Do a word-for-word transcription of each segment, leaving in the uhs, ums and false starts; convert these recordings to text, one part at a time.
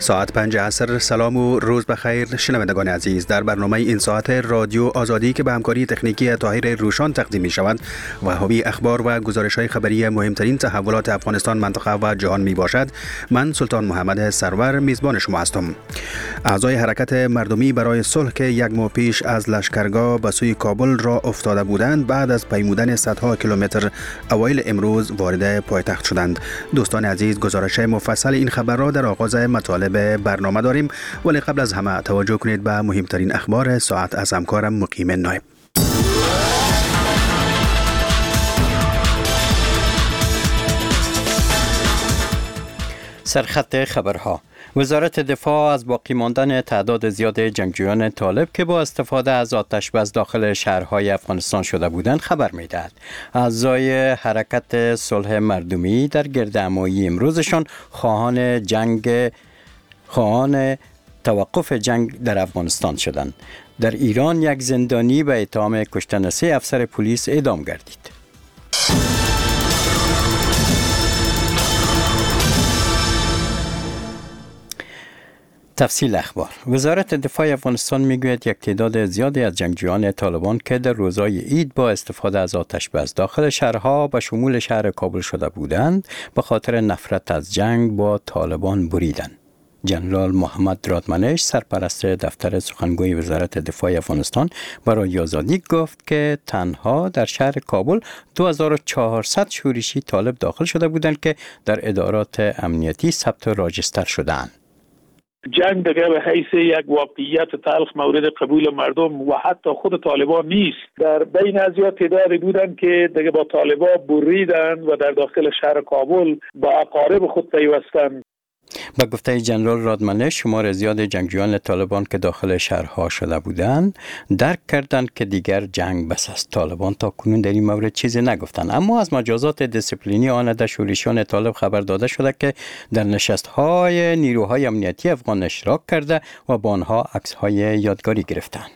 ساعت پنج عصر. سلام و روز بخیر شنوندگان عزیز. در برنامه این ساعت رادیو آزادی که به همکاری تکنیکی طاهر روشان تقدیم می شود و حاوی اخبار و گزارش های خبری مهمترین تحولات افغانستان، منطقه و جهان می باشد، من سلطان محمد سرور میزبان شما هستم. اعضای حرکت مردمی برای صلح که یک ماه پیش از لشکرگاه به سوی کابل را افتاده بودند، بعد از پیمودن صدها کیلومتر اوایل امروز وارد پایتخت شدند. دوستان عزیز، گزارش مفصل این خبر را در آغاز مطالب برنامه داریم، ولی قبل از همه توجه کنید به مهمترین اخبار ساعت از همکارم مقیم نایب. سرخط خبرها: وزارت دفاع از باقی ماندن تعداد زیاد جنگجویان طالب که با استفاده از آتش بس داخل شهرهای افغانستان شده بودند خبر می‌دهد. اعضای حرکت صلح مردمی در گردهمایی امروزشان خواهان جنگ خواهان توقف جنگ در افغانستان شدند. در ایران یک زندانی به اتهام کشتن سه افسر پلیس اعدام گردید. تفصیل اخبار: وزارت دفاع افغانستان میگوید یک تعداد زیادی از جنگجویان طالبان که در روزهای عید با استفاده از آتش بس داخل شهرها به شمول شهر کابل شده بودند، به خاطر نفرت از جنگ با طالبان بریدند. جنرال محمد رادمنش، سرپرست دفتر سخنگوی وزارت دفاع افغانستان، برای آزادی گفت که تنها در شهر کابل دو هزار و چهارصد شورشی طالب داخل شده بودند که در ادارات امنیتی ثبت و راجستر شدند. جنگ دیگه به حیث یک واقعیت تلخ مورد قبول مردم و حتی خود طالبان نیست. در بین از یا تعدادی بودند که دیگه با طالبان بریدند و در داخل شهر کابل با اقارب خود پیوستند. با گفته جنرال رادمنش، شمار زیاد جنگجویان طالبان که داخل شهرها شده بودند درک کردند که دیگر جنگ بس است. طالبان تا کنون در این مورد چیزی نگفتند، اما از مجازات دیسیپلینی آن شورشیان طالب خبر داده شده که در نشست‌های نیروهای امنیتی افغان اشتراک کرده و با آنها عکس‌های یادگاری گرفتند.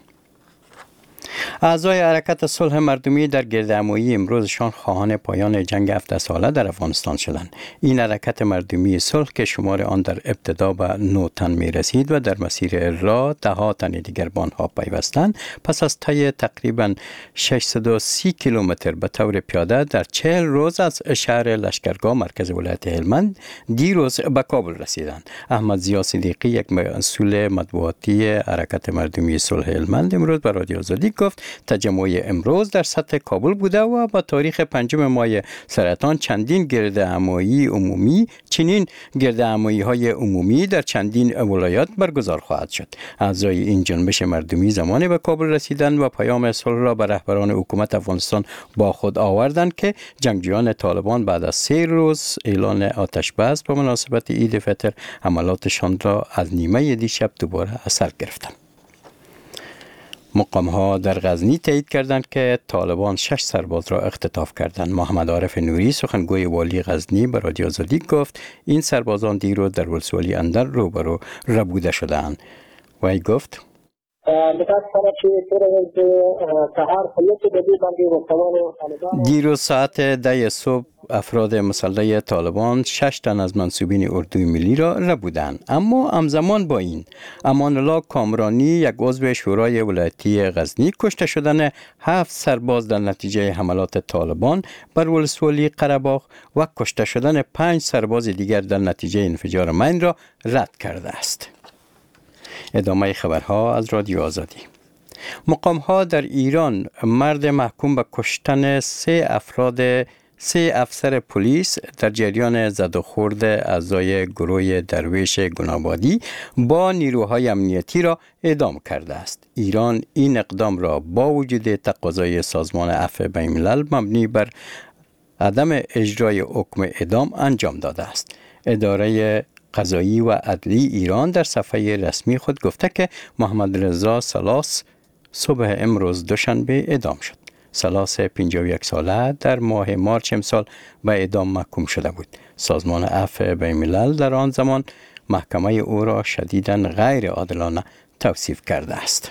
اعضای حرکت صلح مردمی در گردهمایی امروزشان خواهان پایان جنگ هفده ساله در افغانستان شدند. این حرکت مردمی صلح که شمار آن در ابتدا به نه تن می رسید و در مسیر راه ده ها تن دیگر به آنها پیوستند، پس از طی تقریبا ششصد و سی کیلومتر به طور پیاده در چهل روز از شهر لشکرگاه مرکز ولایت هلمند دیروز به کابل رسیدند. احمد ضیا صدیقی، یک مسئول مطبوعاتی حرکت مردمی صلح هلمند، امروز به رادیو آزادی گفت تجمع امروز در سطح کابل بوده و با تاریخ پنجم ماه سرطان چندین گردهمایی عمومی چنین گردهمایی های عمومی در چندین ولایات برگزار خواهد شد. اعضای این جنبش مردمی زمانی به کابل رسیدند و پیام صلح را به رهبران حکومت افغانستان با خود آوردند که جنگجویان طالبان بعد از سه روز اعلان آتش بس به مناسبت عید فطر حملاتشان را از نیمه دیشب دوباره اثر گرفتند. مقام‌ها در غزنی تایید کردند که طالبان شش سرباز را اختطاف کردند. محمد عارف نوری، سخنگوی والی غزنی، به رادیو آزادی گفت این سربازان دیروز در ولسوالی اندر روبرو ربوده شدند. وی گفت دیروز ساعت ده صبح افراد مسلح طالبان شش تن از منصوبین اردوی ملی را ربودند، اما همزمان با این امان الله کامرانی، یک عضو شورای ولایتی غزنی، کشته شدن هفت سرباز در نتیجه حملات طالبان بر ولسوالی قره‌باغ و کشته شدن پنج سرباز دیگر در نتیجه انفجار مین را رد کرده است. ادامه خبرها از رادیو آزادی. مقام‌ها در ایران مرد محکوم به کشتن سه افراد سه افسر پلیس در جریان زد و خورد اعضای گروه درویش گنابادی با نیروهای امنیتی را اعدام کرده است. ایران این اقدام را با وجود تقاضای سازمان عفو بین الملل مبنی بر عدم اجرای حکم اعدام انجام داده است. اداره قضایی و عدلی ایران در صفحه رسمی خود گفته که محمد رضا سلاس صبح امروز دوشنبه اعدام شد. سلاس پنجاه و یک ساله در ماه مارچ امسال به اعدام محکوم شده بود. سازمان عفو بین الملل در آن زمان محکمه او را شدیداً غیر عادلانه توصیف کرده است.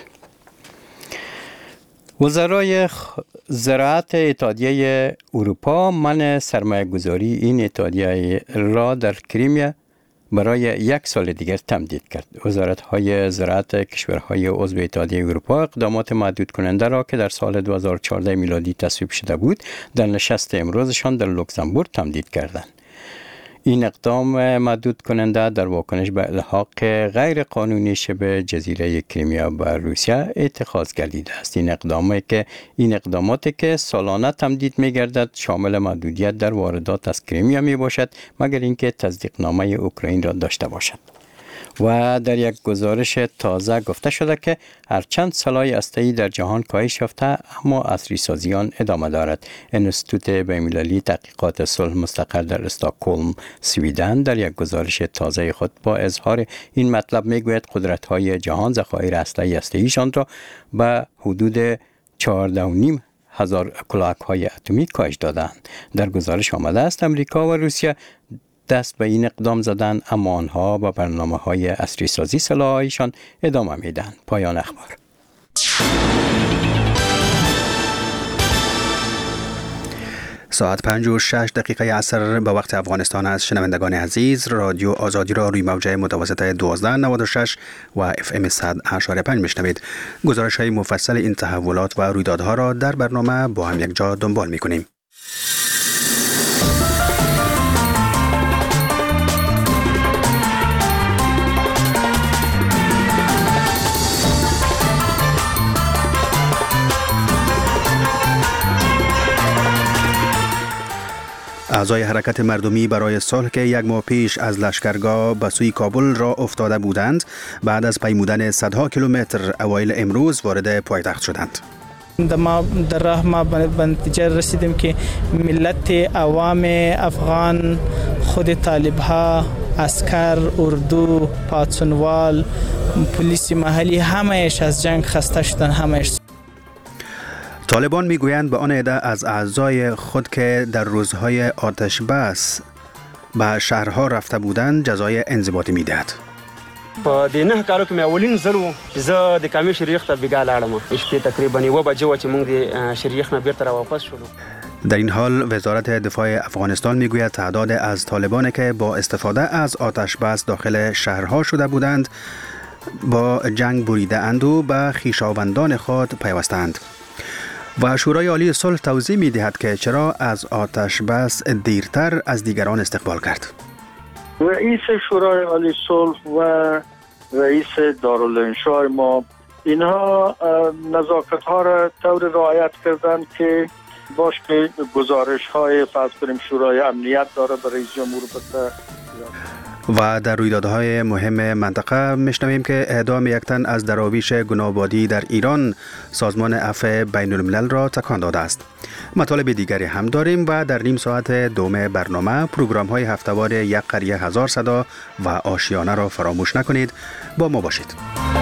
وزرای زراعت اتحادیه اروپا منع سرمایه گذاری این اتحادیه را در کریمیا برای یک سال دیگر تمدید کرد. وزارت‌های زراعت کشورهای عضو اتحادیه اروپا اقدامات محدود کننده را که در سال دو هزار و چهارده میلادی تصویب شده بود در نشست امروزشان در لوکزامبورگ تمدید کردند. این اقدام محدود کننده در واکنش به الحاق غیر قانونی شبه جزیره کریمیا به روسیه اتخاذ گردیده است. این اقدامی که این اقداماتی که سالانه تمدید می‌گردد شامل محدودیت در واردات از کریمیا میباشد مگر اینکه تصدیقنامه اوکراین را داشته باشد. و در یک گزارش تازه گفته شده که هرچند سلاح هسته‌ای در جهان کاهش یافته اما عصری سازی آن ادامه دارد. انستیتوت بین‌المللی تحقیقات صلح مستقر در استکهلم، سویدن در یک گزارش تازه خود با اظهار این مطلب میگوید قدرت‌های جهان ذخایر اسلحه هسته‌ایشان را به حدود چهارده و نیم هزار کلاهک‌های اتمی کاهش دادند. در گزارش آمده است امریکا و روسیه دست به این اقدام زدن اما آنها با برنامه‌های عصری سازی سلاح‌هایشان ادامه میدن. پایان اخبار. ساعت پنج و شش دقیقه عصر به وقت افغانستان است. شنوندگان عزیز، رادیو آزادی را روی موجه متوسط دوازده نود و شش و اف ام صد اشاره پنج میشنوید. گزارش های مفصل این تحولات و رویدادها را در برنامه با هم یک جا دنبال میکنیم. اعضای حرکت مردمی برای صلح که یک ماه پیش از لشکرگاه به سوی کابل را افتاده بودند بعد از پیمودن صدها کیلومتر اوایل امروز وارد پایتخت شدند. ما در راه ما به نتیجه رسیدیم که ملت عوام افغان، خود طالبها، عسکر، اردو، پاتسونوال، پلیس محلی همهش از جنگ خسته شدن. همهش طالبان میگویند به آن عده از اعضای خود که در روزهای آتش بس به شهرها رفته بودند جزای انضباطی میدهد. په دې نه کارو کې مې اولین ځل و زه د کامې شریخ ته بیګا لاړم. شپې تقریبا یوه بجې وه چې موږ د شریخ نه بیرته راواپس شولو. در این حال وزارت دفاع افغانستان میگوید تعداد از طالبان که با استفاده از آتش بس داخل شهرها شده بودند با جنگ بریده اند و به خویشاوندان خود پیوستند. و شورای عالی صلح توضیح می دهد که چرا از آتش بس دیرتر از دیگران استقبال کرد. رئیس شورای عالی صلح و رئیس دارالانشاء ما اینها نزاکت ها را طور رعایت کردند که باش که گزارش های فرض کنیم شورای امنیت داره به رئیس جمهور بده. و در رویدادهای مهم منطقه میشنویم که اعدام یک تن از دراویش گنابادی در ایران سازمان عفو بین الملل را تکان داده است. مطالب دیگری هم داریم و در نیم ساعت دوم برنامه پروگرام های هفته‌وار یک قریه هزار صدا و آشیانه را فراموش نکنید. با ما باشید.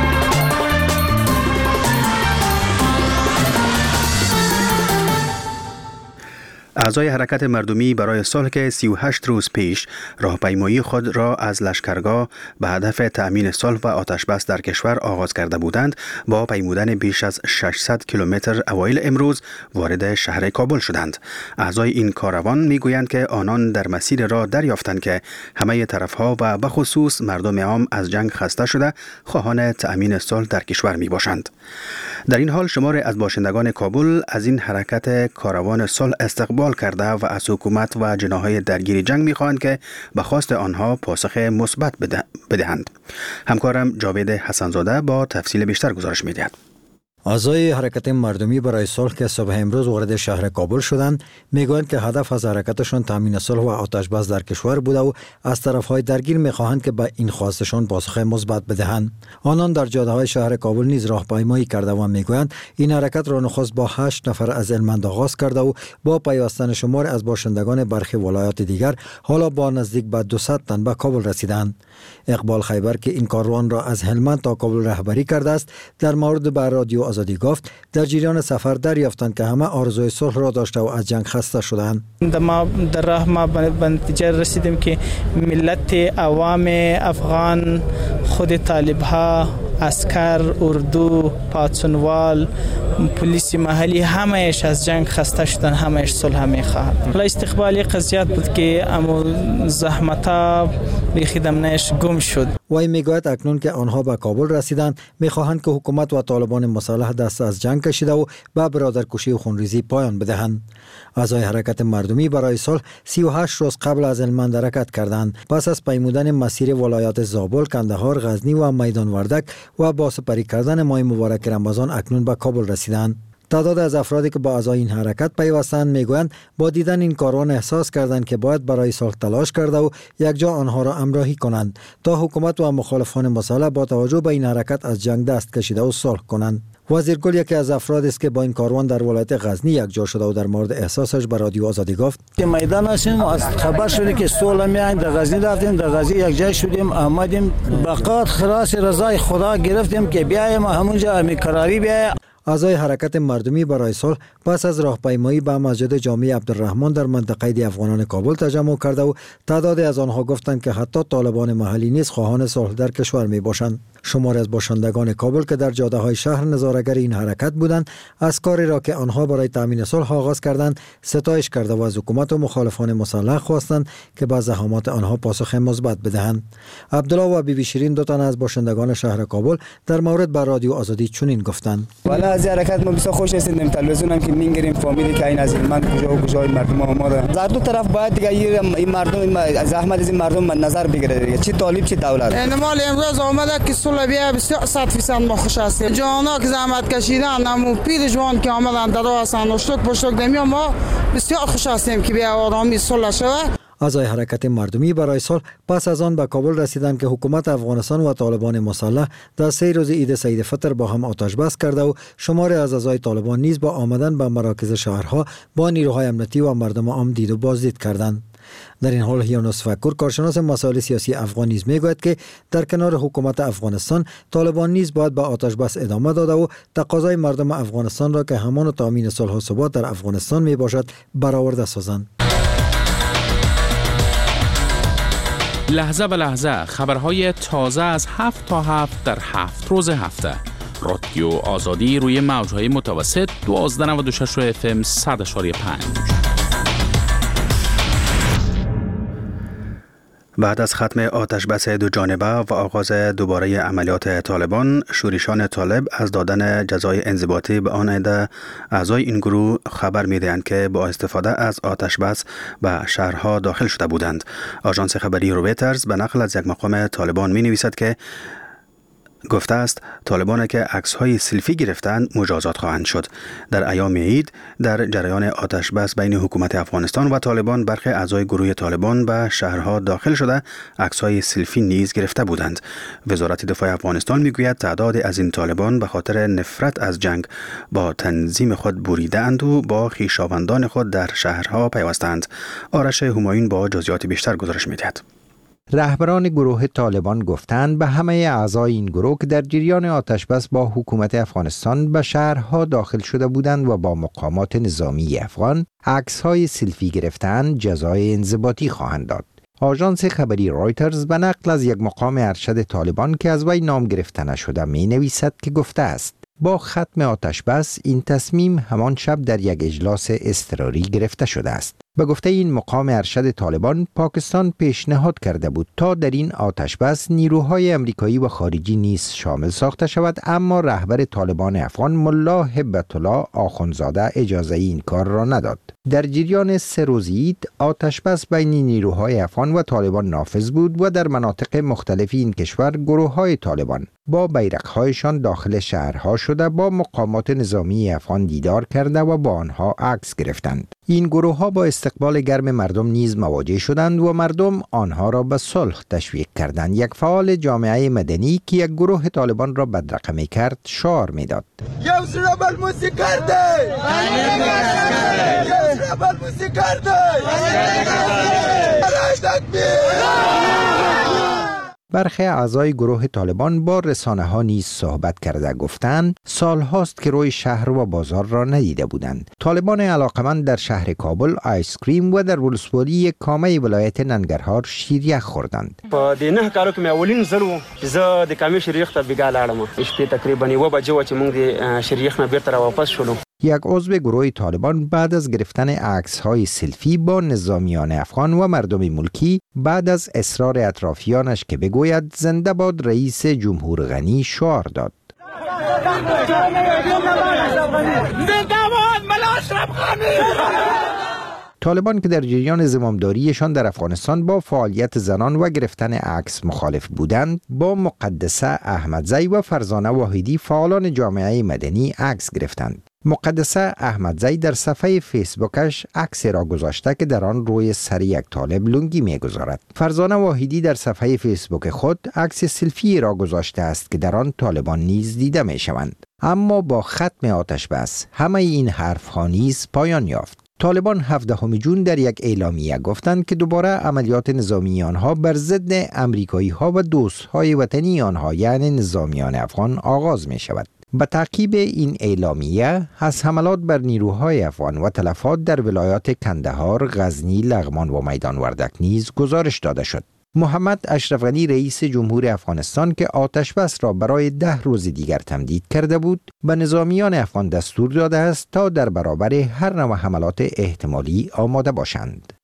اعضای حرکت مردمی برای صلح که سی و هشت روز پیش راهپیمایی خود را از لشکرگاه به هدف تأمین صلح و آتشبس در کشور آغاز کرده بودند با پیمودن بیش از ششصد کیلومتر اوایل امروز وارد شهر کابل شدند. اعضای این کاروان میگویند که آنان در مسیر راه دریافتند که همه طرفها و به خصوص مردم عام از جنگ خسته شده خواهان تأمین صلح در کشور می باشند. در این حال شمار از باشندگان کابل از این حرکت کاروان صلح استقبال کرده و از حکومت و جناحهای درگیر جنگ می‌خواهند که به خواست آنها پاسخ مثبت بدهند. همکارم جاوید حسنزاده با تفصیل بیشتر گزارش می‌دهد. اعضای حرکت مردمی برای صلح که صبح امروز وارد شهر کابل شدند میگویند که هدف از حرکتشان تامین صلح و آتش بس در کشور بوده و از طرفهای درگیر میخواهند که به این خواستشان پاسخ مثبت بدهند. آنان در جاده‌های شهر کابل نیز راهپیمایی کرده و میگویند این حرکت را نخست با هشت نفر از هلمند آغاز کرده و با پیوستن شمار از باشندگان برخی ولایات دیگر حالا با نزدیک به دویست تن به کابل رسیدند. اقبال خیبر که این کاروان را از هلمند تا کابل رهبری کرده است در مورد بر رادیو آزادی گفت در جریان سفر دریافتند که همه آرزوی صلح را داشته و از جنگ خسته شدند. ما در راه ما به نتیجه رسیدیم که ملت عوام افغان، خود طالبها، عسکر، اردو، پاتسونوال، پلیس محلی همهش از جنگ خسته شدن، همهش صلح میخواهند. حالا استقبالی قضیت بود که امو زحمتا بیخیدمنش گم شد. وی میگوید اکنون که آنها به کابل رسیدند میخواهند که حکومت و طالبان مسلح دست از جنگ کشیده و به برادرکشی و خونریزی پایان بدهند. اعضای حرکت مردمی برای صلح سی و هشت روز قبل از هلمند حرکت کردند. پس از پیمودن مسیر ولایات زابل، کندهار، غزنی و میدان وردک و با سپری کردن ماه مبارک رمضان اکنون به کابل رسیدند. تعداد از افرادی که با اعضای این حرکت پیوستند میگویند با دیدن این کاروان احساس کردند که باید برای صلح تلاش کرده و یک جا آنها را همراهی کنند تا حکومت و مخالفان مسلح با توجه به این حرکت از جنگ دست کشیده و صلح کنند. وزیر گل یکی از افراد است که با این کاروان در ولایت غزنی یک جا شده و در مورد احساسش به رادیو آزادی گفت که میدان هستیم، از خبر شده که صلح میایم، در غزنی رفتیم، در غزنی یک جای شدیم، آمدیم بقات خلاص رضای خدا گرفتیم که بیایم همونجا همی قراری بیایم. اعضای حرکت مردمی برای صلح پس از راهپیمایی به مسجد جامع عبدالرحمن در منطقه دی افغانان کابل تجمع کرده و تعدادی از آنها گفتند که حتی طالبان محلی نیز خواهان صلح در کشور می باشند. شماری از باشندگان کابل که در جاده های شهر نظاره‌گر این حرکت بودند از کاری را که آنها برای تامین صلح آغاز کردند ستایش کرده و از حکومت و مخالفان مسلح خواستند که به زحمات آنها پاسخ مثبت بدهند. عبدالله و بی بی شیرین دو تن از باشندگان شهر کابل در مورد بر رادیو آزادی چنین گفتند: والا از حرکت ما بسیار خوش هستیم، تلویزیون هم که میگیریم فامیلی که این از من کجا و کجا مردم آماده در دو طرف باید دیگه این مردم زحمت از این مردم نظر بگیره دیگه، چه طالب چه دولت. انمال امروز آمده که صلح بیا بسیار صد فیصد ما خوش هستیم. جوانا که زحمت کشیدن، همون پیر جوان که آمدن در راه هستن و شتک پشتک دمیا، ما بسیار خوش هستیم که بیا آرامی صلح شود. اعضای حرکت مردمی برای صلح پس از آن به کابل رسیدند که حکومت افغانستان و طالبان مسلح در سه روز عید سعید فطر با هم آتش بس کرده و شماری از اعضای طالبان نیز با آمدن به مراکز شهرها با نیروهای امنیتی و مردم عام دید و بازدید کردند. در این حال یونس فکر کارشناس مسائل سیاسی افغان نیز میگوید که در کنار حکومت افغانستان طالبان نیز باید به آتش بس ادامه داده و تقاضای مردم افغانستان را که همان تامین صلح و ثبات در افغانستان می باشد برآورده سازند. لحظه به لحظه خبرهای تازه از هفت تا هفت در هفت روز هفته. رادیو آزادی روی موجهای متوسط دوازده نود و شش اف ام صد و پنج. بعد از ختم آتش بس دو جانبه و آغاز دوباره عملیات طالبان، شورشان طالب از دادن جزای انضباطی به آن عده اعضای این گروه خبر می‌دهند که با استفاده از آتش بس به شهرها داخل شده بودند. آژانس خبری رویترز به نقل از یک مقام طالبان می‌نویسد که گفته است طالبان که عکس‌های سلفی گرفتند مجازات خواهند شد. در ایام عید در جریان آتش بس بین حکومت افغانستان و طالبان برخی اعضای گروه طالبان به شهرها داخل شده عکس‌های سلفی نیز گرفته بودند. وزارت دفاع افغانستان میگوید تعداد از این طالبان به خاطر نفرت از جنگ با تنظیم خود بریده‌اند و با خویشاوندان خود در شهرها پیوستند. آرش همایون با جزئیات بیشتر گزارش می‌دهد. رهبران گروه طالبان گفتند به همه اعضای این گروه که در جریان آتشبس با حکومت افغانستان به شهرها داخل شده بودند و با مقامات نظامی افغان عکس‌های سلفی گرفتند جزای انضباطی خواهند داد. آژانس خبری رویترز به نقل از یک مقام ارشد طالبان که از وی نام گرفته نشده می نویسد که گفته است با ختم آتشبس این تصمیم همان شب در یک اجلاس اضطراری گرفته شده است. به گفته این مقام ارشد طالبان، پاکستان پیشنهاد کرده بود تا در این آتشبس نیروهای امریکایی و خارجی نیز شامل ساخته شود، اما رهبر طالبان افغان ملا هبت الله آخوندزاده اجازه این کار را نداد. در جریان سه روز عید آتشبس بین نیروهای افغان و طالبان نافذ بود و در مناطق مختلف این کشور گروه‌های طالبان با بیرق‌هایشان داخل شهرها شده با مقامات نظامی افغان دیدار کرده و با آنها عکس گرفتند. این گروه‌ها با استقبال گرم مردم نیز مواجه شدند و مردم آنها را به صلح تشویق کردند. یک فعال جامعه مدنی که یک گروه طالبان را بدرقه می‌کرد شعار می‌داد: یو سره بل موسی کرده یو سره بل موسی کرده برخی اعضای گروه طالبان با رسانه ها نیز صحبت کرده گفتند سال هاست که روی شهر و بازار را ندیده بودند. طالبان علاقمند در شهر کابل آیس کریم و در ولسوالی کامه ولایت ننګرهار شیریخ خوردند. په دې نه کارو کې مې اولین ځل و زه د کامې شریخ ته بیګا لاړم. شپې تقریبا یوه بجې وه چې موږ د شریخ نه بیرته راواپس شولو. یک عضو گروه طالبان بعد از گرفتن عکس‌های سلفی با نظامیان افغان و مردم ملکی بعد از اصرار اطرافیانش که بگوید زنده باد رئیس جمهور غنی شعار داد. طالبان که در جریان زمامداریشان در افغانستان با فعالیت زنان و گرفتن عکس مخالف بودند، با مقدسه احمدزی و فرزانه واحدی فعالان جامعه مدنی عکس گرفتند. مقدسه احمدزی در صفحه فیسبوکش عکس را گذاشته که در آن روی سر یک طالب لنگی می‌گذارد. فرزانه واحدی در صفحه فیسبوک خود عکس سلفی را گذاشته است که در آن طالبان نیز دیده می‌شوند. اما با ختم آتش بس همه این حرف‌ها نیز پایان یافت. طالبان هفدهم جون در یک اعلامیه گفتند که دوباره عملیات نظامی آنها بر ضد امریکایی ها و دوستهای وطنی آنها یعنی نظامیان افغان آغاز می شود. به تعقیب این اعلامیه از حملات بر نیروهای افغان و تلفات در ولایات کندهار، غزنی، لغمان و میدان وردک نیز گزارش داده شد. محمد اشرف غنی رئیس جمهور افغانستان که آتش بس را برای ده روز دیگر تمدید کرده بود، به نظامیان افغان دستور داده است تا در برابر هر نوع حملات احتمالی آماده باشند.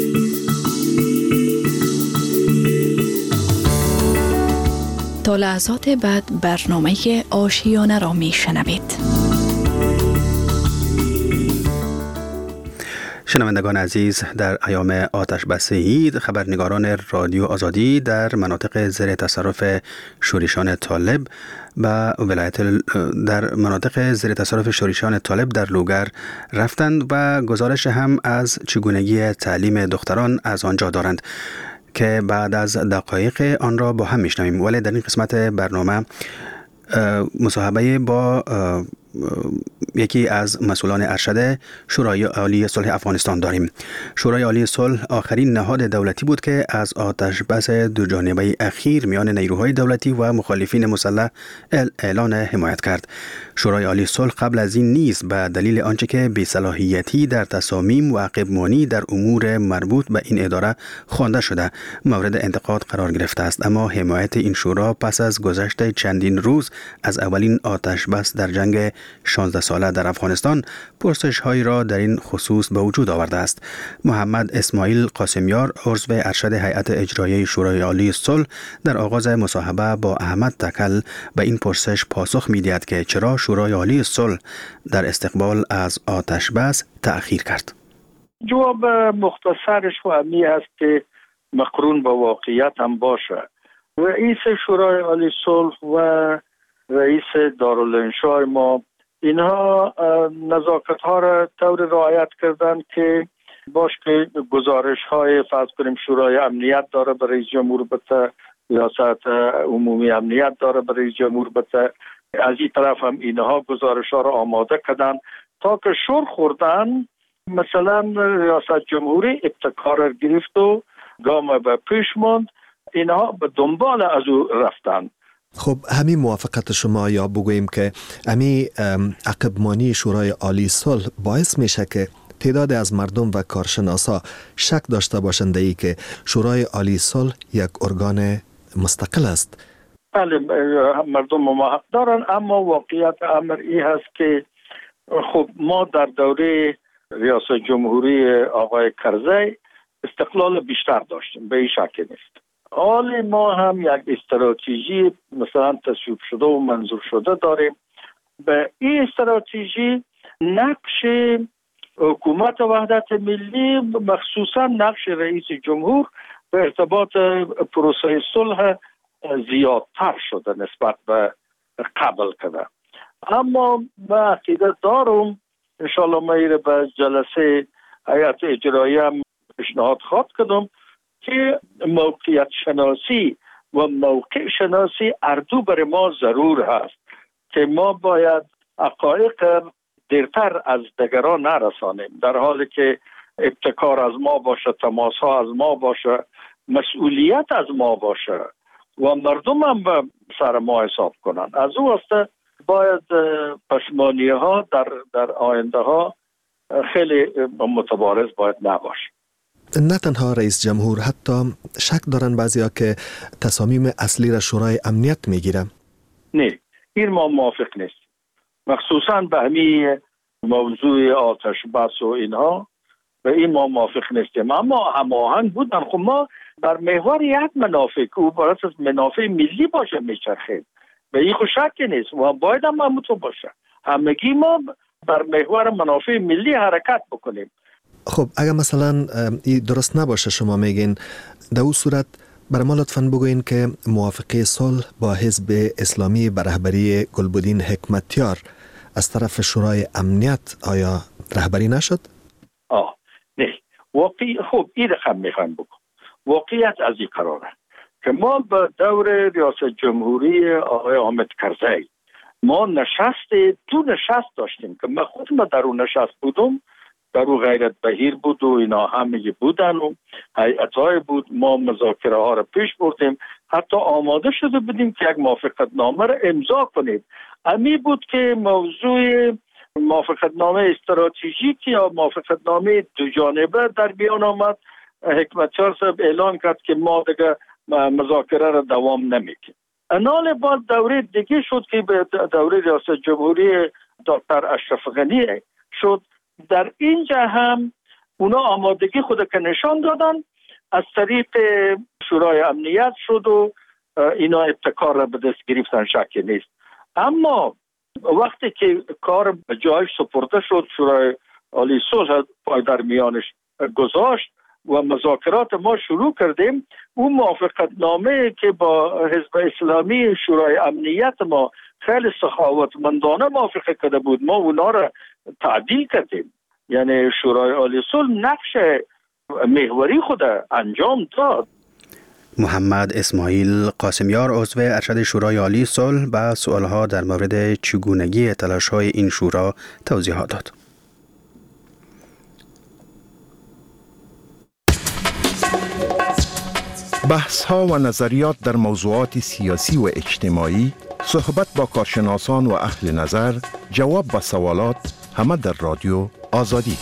تا لحظات بعد برنامه آشیانه را می شنوید. شنوندگان عزیز، در ایام آتش بس عید خبرنگاران رادیو آزادی در مناطق زیر تصرف شورشیان طالب و ولایت در مناطق زیر تصرف شورشیان طالب در لوگر رفتند و گزارش هم از چگونگی تعلیم دختران از آنجا دارند که بعد از دقایق آن را با هم میشنویم. ولی در این قسمت برنامه مصاحبه با یکی از مسئولان ارشد شورای عالی صلح افغانستان داریم. شورای عالی صلح آخرین نهاد دولتی بود که از آتش بس دو جانبه اخیر میان نیروهای دولتی و مخالفین مسلح اعلان حمایت کرد. شورای عالی صلح قبل از این نیز به دلیل آنچه که بی‌صلاحیتی در تصامیم و عقب‌مانی در امور مربوط به این اداره خوانده شده مورد انتقاد قرار گرفته است، اما حمایت این شورا پس از گذشت چندین روز از اولین آتش بس در جنگ شانزده ساله در افغانستان پرسش هایی را در این خصوص به وجود آورده است. محمد اسماعیل قاسمیار عضو ارشد هیئت اجرایی شورای عالی صلح در آغاز مصاحبه با احمد تکل به این پرسش پاسخ می‌دهد که چرا شورای عالی صلح در استقبال از آتش بس تأخیر کرد. جواب مختصرش و همی است که مقرون با واقعیت هم باشه. رئیس شورای عالی صلح و رئیس دارالانشای ما اینها نزاکت ها را طور رعایت کردن که باش که گزارش های فرض کنیم شورای امنیت داره برای رئیس جمهور بته، ریاست عمومی امنیت داره برای رئیس جمهور بته، از این طرف هم اینها گزارش ها را آماده کردن تا که شور خوردن مثلا ریاست جمهوری ابتکار گرفت و گام به پیش ماند، اینها به دنبال از او رفتن. خب همین موافقت شما یا بگوییم که همین عقبمانی شورای عالی صلح باعث میشه که تعداد از مردم و کارشناسا شک داشته باشند ای که شورای عالی صلح یک ارگان مستقل است؟ بله، مردم ما حق دارن، اما واقعیت امر ای هست که خب ما در دوره ریاست جمهوری آقای کرزی استقلال بیشتر داشتیم، به این شک نیست. حال ما هم یک استراتژی مثلا تصویب شده و منظور شده داریم. به این استراتژی نقش حکومت وحدت ملی مخصوصا نقش رئیس جمهور به ارتباط پروسه صلح زیادتر شده نسبت به قبل کده. اما من عقیده دارم انشاءالله ما ایره به جلسه هیئت اجرایی هم پیشنهاد خواهد کردم که موقعیت شناسی و موقع شناسی اردو بر ما ضرور هست که ما باید حقایق دیرتر از دیگران نرسانیم، در حالی که ابتکار از ما باشه، تماس ها از ما باشه، مسئولیت از ما باشه. و مردم هم سر ما حساب کنن. از او واسطه باید پشمانی ها در, در آینده ها خیلی متبارز باید نباشه. نه تنها رئیس جمهور، حتی شک دارن بعضیا که تصامیم اصلی را شورای امنیت میگیره. نه، این ما موافق نیست. مخصوصا به همین موضوع آتش بس و اینها و این ما موافق نیستیم. اما هماهنگ بودن. خب ما بر محور یک منافع او برای منافع ملی باشه میچرخیم. به این خود شک نیست و باید هم همونطور باشه. همگی ما بر محور منافع ملی حرکت بکنیم. خب اگر مثلا این درست نباشه شما میگین، در اون صورت برای ما لطفاً بگوین که موافقه صلح با حزب اسلامی به رهبری گلبدین حکمتیار از طرف شورای امنیت آیا رهبری نشد؟ آه نه، واقعی خب این رقم میخوایم بگم. واقعیت از این قراره که ما به دور ریاست جمهوری آقای حامد کرزی ما نشست دو نشست داشتیم که من خودم در اون نشست بودم. در اون غیرت بهیر بود و اینا همه بودن و هیئت‌های بود. ما مذاکره ها را پیش بردیم، حتی آماده شده بودیم که یک موافقت نامه را امضا کنیم. امی بود که موضوع موافقت نامه استراتژیک یا موافقت نامه دو جانبه در بیان آمد. حکمتیار صاحب اعلان کرد که ما دیگه مذاکره را دوام نمیکنیم. انال بعد دوره دیگه شد که به دوره ریاست جمهوری دکتر اشرف غنی شد. در اینجا هم اونا آمادگی خود که نشان دادن، از طریق شورای امنیت شد و اینا ابتکار را به دست گرفتن، شکی نیست. اما وقتی که کار به جایش سپرده شد، شورای عالی صلح پای در میانش گذاشت و مذاکرات ما شروع کردیم، اون موافقت نامه که با حزب اسلامی شورای امنیت ما خیلی سخاوتمندانه موافقه کرده بود، ما اونا را تعدیل کردیم. یعنی شورای عالی صلح نقش محوری خود انجام داد. محمد اسماعیل قاسمیار عضو ارشد شورای عالی صلح به سوالها در مورد چگونگی تلاش‌های این شورا توضیحات داد. بحث‌ها و نظریات در موضوعات سیاسی و اجتماعی، صحبت با کارشناسان و اهل نظر، جواب به سوالات، همه در رادیو آزادی.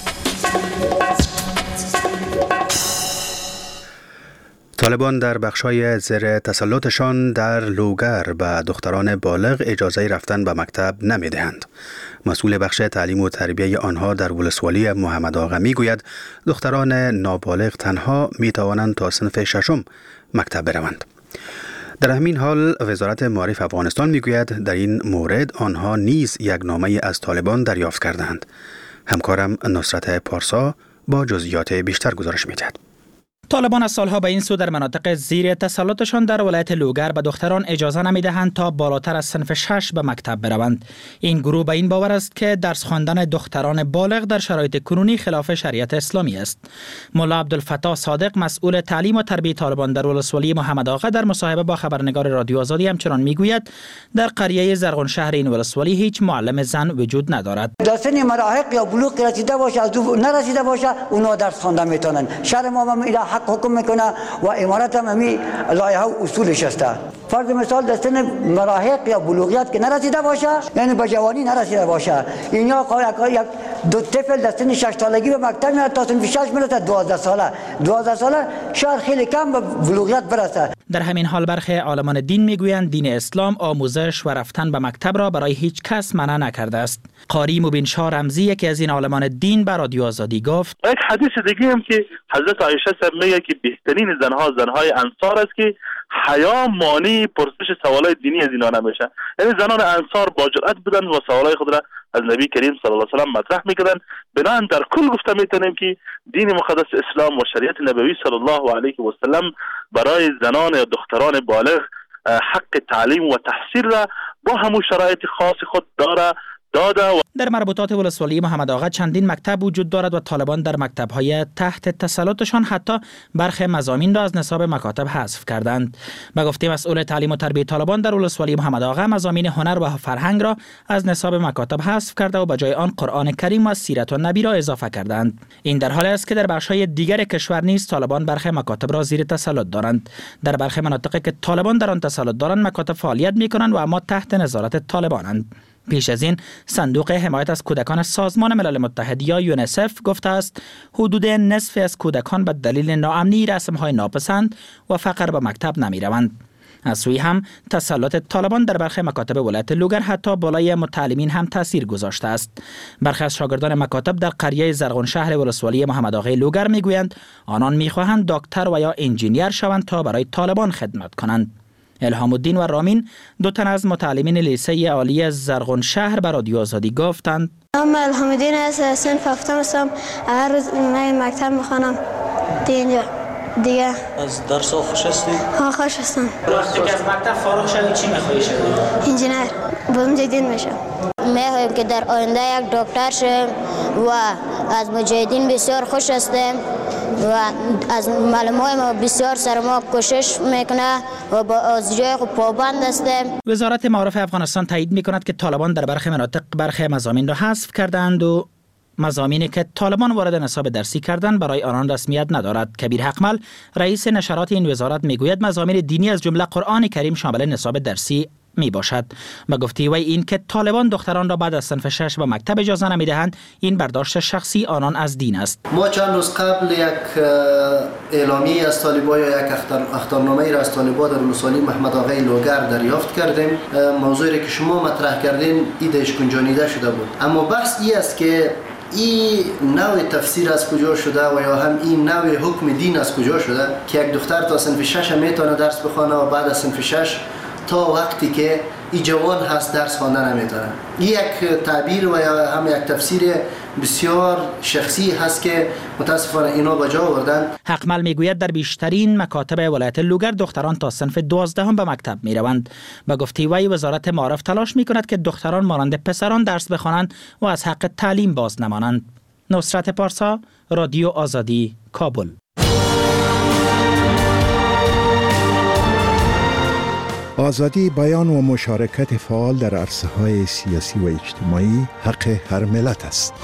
طالبان در بخشای زیر تسلطشان در لوگر به دختران بالغ اجازه رفتن به مکتب نمیدهند. مسئول بخش تعلیم و تربیه آنها در ولسوالی محمد آقا می گوید دختران نابالغ تنها می توانند تا صنف ششم مکتب بروند. در همین حال وزارت معارف افغانستان می گوید در این مورد آنها نیز یک نامه از طالبان دریافت کردند. همکارم نصرت پارسا با جزئیات بیشتر گزارش می دهد. طالبان از سالها به این سو در مناطق زیر تسلطشان در ولایت لوگر به دختران اجازه نمیدهند تا بالاتر از صنف شش به مکتب بروند. این گروه به این باور است که درس خواندن دختران بالغ در شرایط کنونی خلاف شریعت اسلامی است. ملا عبدالفتاح صادق مسئول تعلیم و تربیت طالبان در ولسوالی محمد آقا در مصاحبه با خبرنگار رادیو آزادی همچنان میگوید در قریه زرغون شهر این ولسوالی هیچ معلم زن وجود ندارد. در سن مراهق یا بلوغ رسیده باشه، از دو نرسیده باشه، اونا درس خواندن میتونن. شهر ما هم حکم میکنه و امارت هم همین لایحه و اصولش است. فرض مثال در سن مراهق یا بلوغیت که نرسیده باشه، یعنی به جوانی نرسیده باشه، اینا یک دو طفل در سن شش سالگی به مکتب میاد تا سن شش میرسه دوازده ساله دوازده ساله شهر خیلی کم به بلوغیت برسه. در همین حال برخی عالمان دین میگویند دین اسلام آموزش و رفتن به مکتب را برای هیچ کس منع نکرده است. قاری مبین شاه رمزی یکی از این عالمان دین به رادیو آزادی گفت یک حدیث دیگه هم که حضرت عایشه صاحب میگه که بهترین زنها زنهای انصار است که حیا مانع پرسش سوالای دینی از اینا نمیشه. یعنی زنان انصار با جرأت بودن و سوالای خود را از نبی کریم صلی الله علیه و سلم مطرح میکردن. بنابراین در کل گفته میتونیم که دین مقدس اسلام و شریعت نبوی صلی الله علیه و سلم برای زنان یا دختران بالغ حق تعلیم و تحصیل را با همون شرایط خاص خود داره داده. در مربوطات ولسوالی محمد آقا چندین مکتب وجود دارد و طالبان در مکتب‌های تحت تسلطشان حتی برخی مضامین را از نصاب مکاتب حذف کردند. به گفته مسئول تعلیم و تربیت طالبان در ولسوالی محمد آقا، مضامین هنر و فرهنگ را از نصاب مکاتب حذف کرده و به جای آن قرآن کریم و سیرت النبی را اضافه کردند. این در حالی است که در بخش‌های دیگر کشور نیز طالبان برخی مکاتب را زیر تسلط دارند. در برخی مناطقی که طالبان در آن تسلط دارند مکاتب فعالیت می‌کنند و اما تحت نظارت طالبانند. پیش از این صندوق حمایت از کودکان سازمان ملل متحد یا یونیسف گفته است حدود نصف از کودکان به دلیل ناامنی، رسم‌های ناپسند و فقر به مکتب نمی‌روند. از سوی هم تسلط طالبان در برخی مکاتب ولایت لوگر حتی بالای متعلمین هم تاثیر گذاشته است. برخی از شاگردان مکاتب در قریه زرغون شهر ولسوالی محمد آقای لوگر میگویند آنان میخواهند دکتر و یا انجینیر شوند تا برای طالبان خدمت کنند. الهام الدین و رامین، دو تن از متعلمین لیسه عالی زرغون شهر به رادیو آزادی گفتند: من الهام الدین از صنف هفتم هستم. هر روز من مکتب میخوانم. اینجا دیگه از درس خوش هستی؟ ها خوش هستم. وقتی که از مکتب فارغ شوی چی میخوایی شوی؟ انجینیر. با مجاهدین میشم. میخوایم که در آینده یک دکتر شوم و از مجاهدین بسیار خوش هستم و از معلمای ما بسیار سر ما کوشش میکنه و با از جای خود پابند هستم. وزارت معارف افغانستان تایید میکند که طالبان در برخی مناطق برخی مضامین را حذف کردند و مضامینی که طالبان وارد نصاب درسی کردند برای آنان رسمیت ندارد. کبیر حقمل، رئیس نشرات این وزارت، میگوید مضامین دینی از جمله قرآن کریم شامل نصاب درسی می باشد. و گفته وی این که طالبان دختران را بعد از صنف شش به مکتب اجازه نمیدهند، این برداشت شخصی آنان از دین است. ما چند روز قبل یک اعلامیه از طالبان یا یک اخطارنامه را از طالبان در ولسوالی محمد آقای لوگر دریافت کردیم. موضوعی که شما مطرح کردین ایدهش گنجانیده شده بود، اما بحث این است که این نوع تفسیر از کجا شده و یا هم این نوع حکم دین از کجا شده که یک دختر تا صنف شش میتونه درس بخونه و بعد از صنف شش تا وقتی که ای جوان هست درس خواندن نمیتونه. این یک تعبیر و یا هم یک تفسیر بسیار شخصی هست که متاسفانه اینا به جا آوردن. حقمل میگوید در بیشترین مکاتب ولایت لوگر دختران تا صنف دوازدهم به مکتب میروند. به گفته وی وزارت معارف تلاش میکند که دختران مانند پسران درس بخوانند و از حق تعلیم باز نمانند. نصرت پارسا، رادیو آزادی، کابل. آزادی بیان و مشارکت فعال در عرصه‌های سیاسی و اجتماعی حق هر ملت است.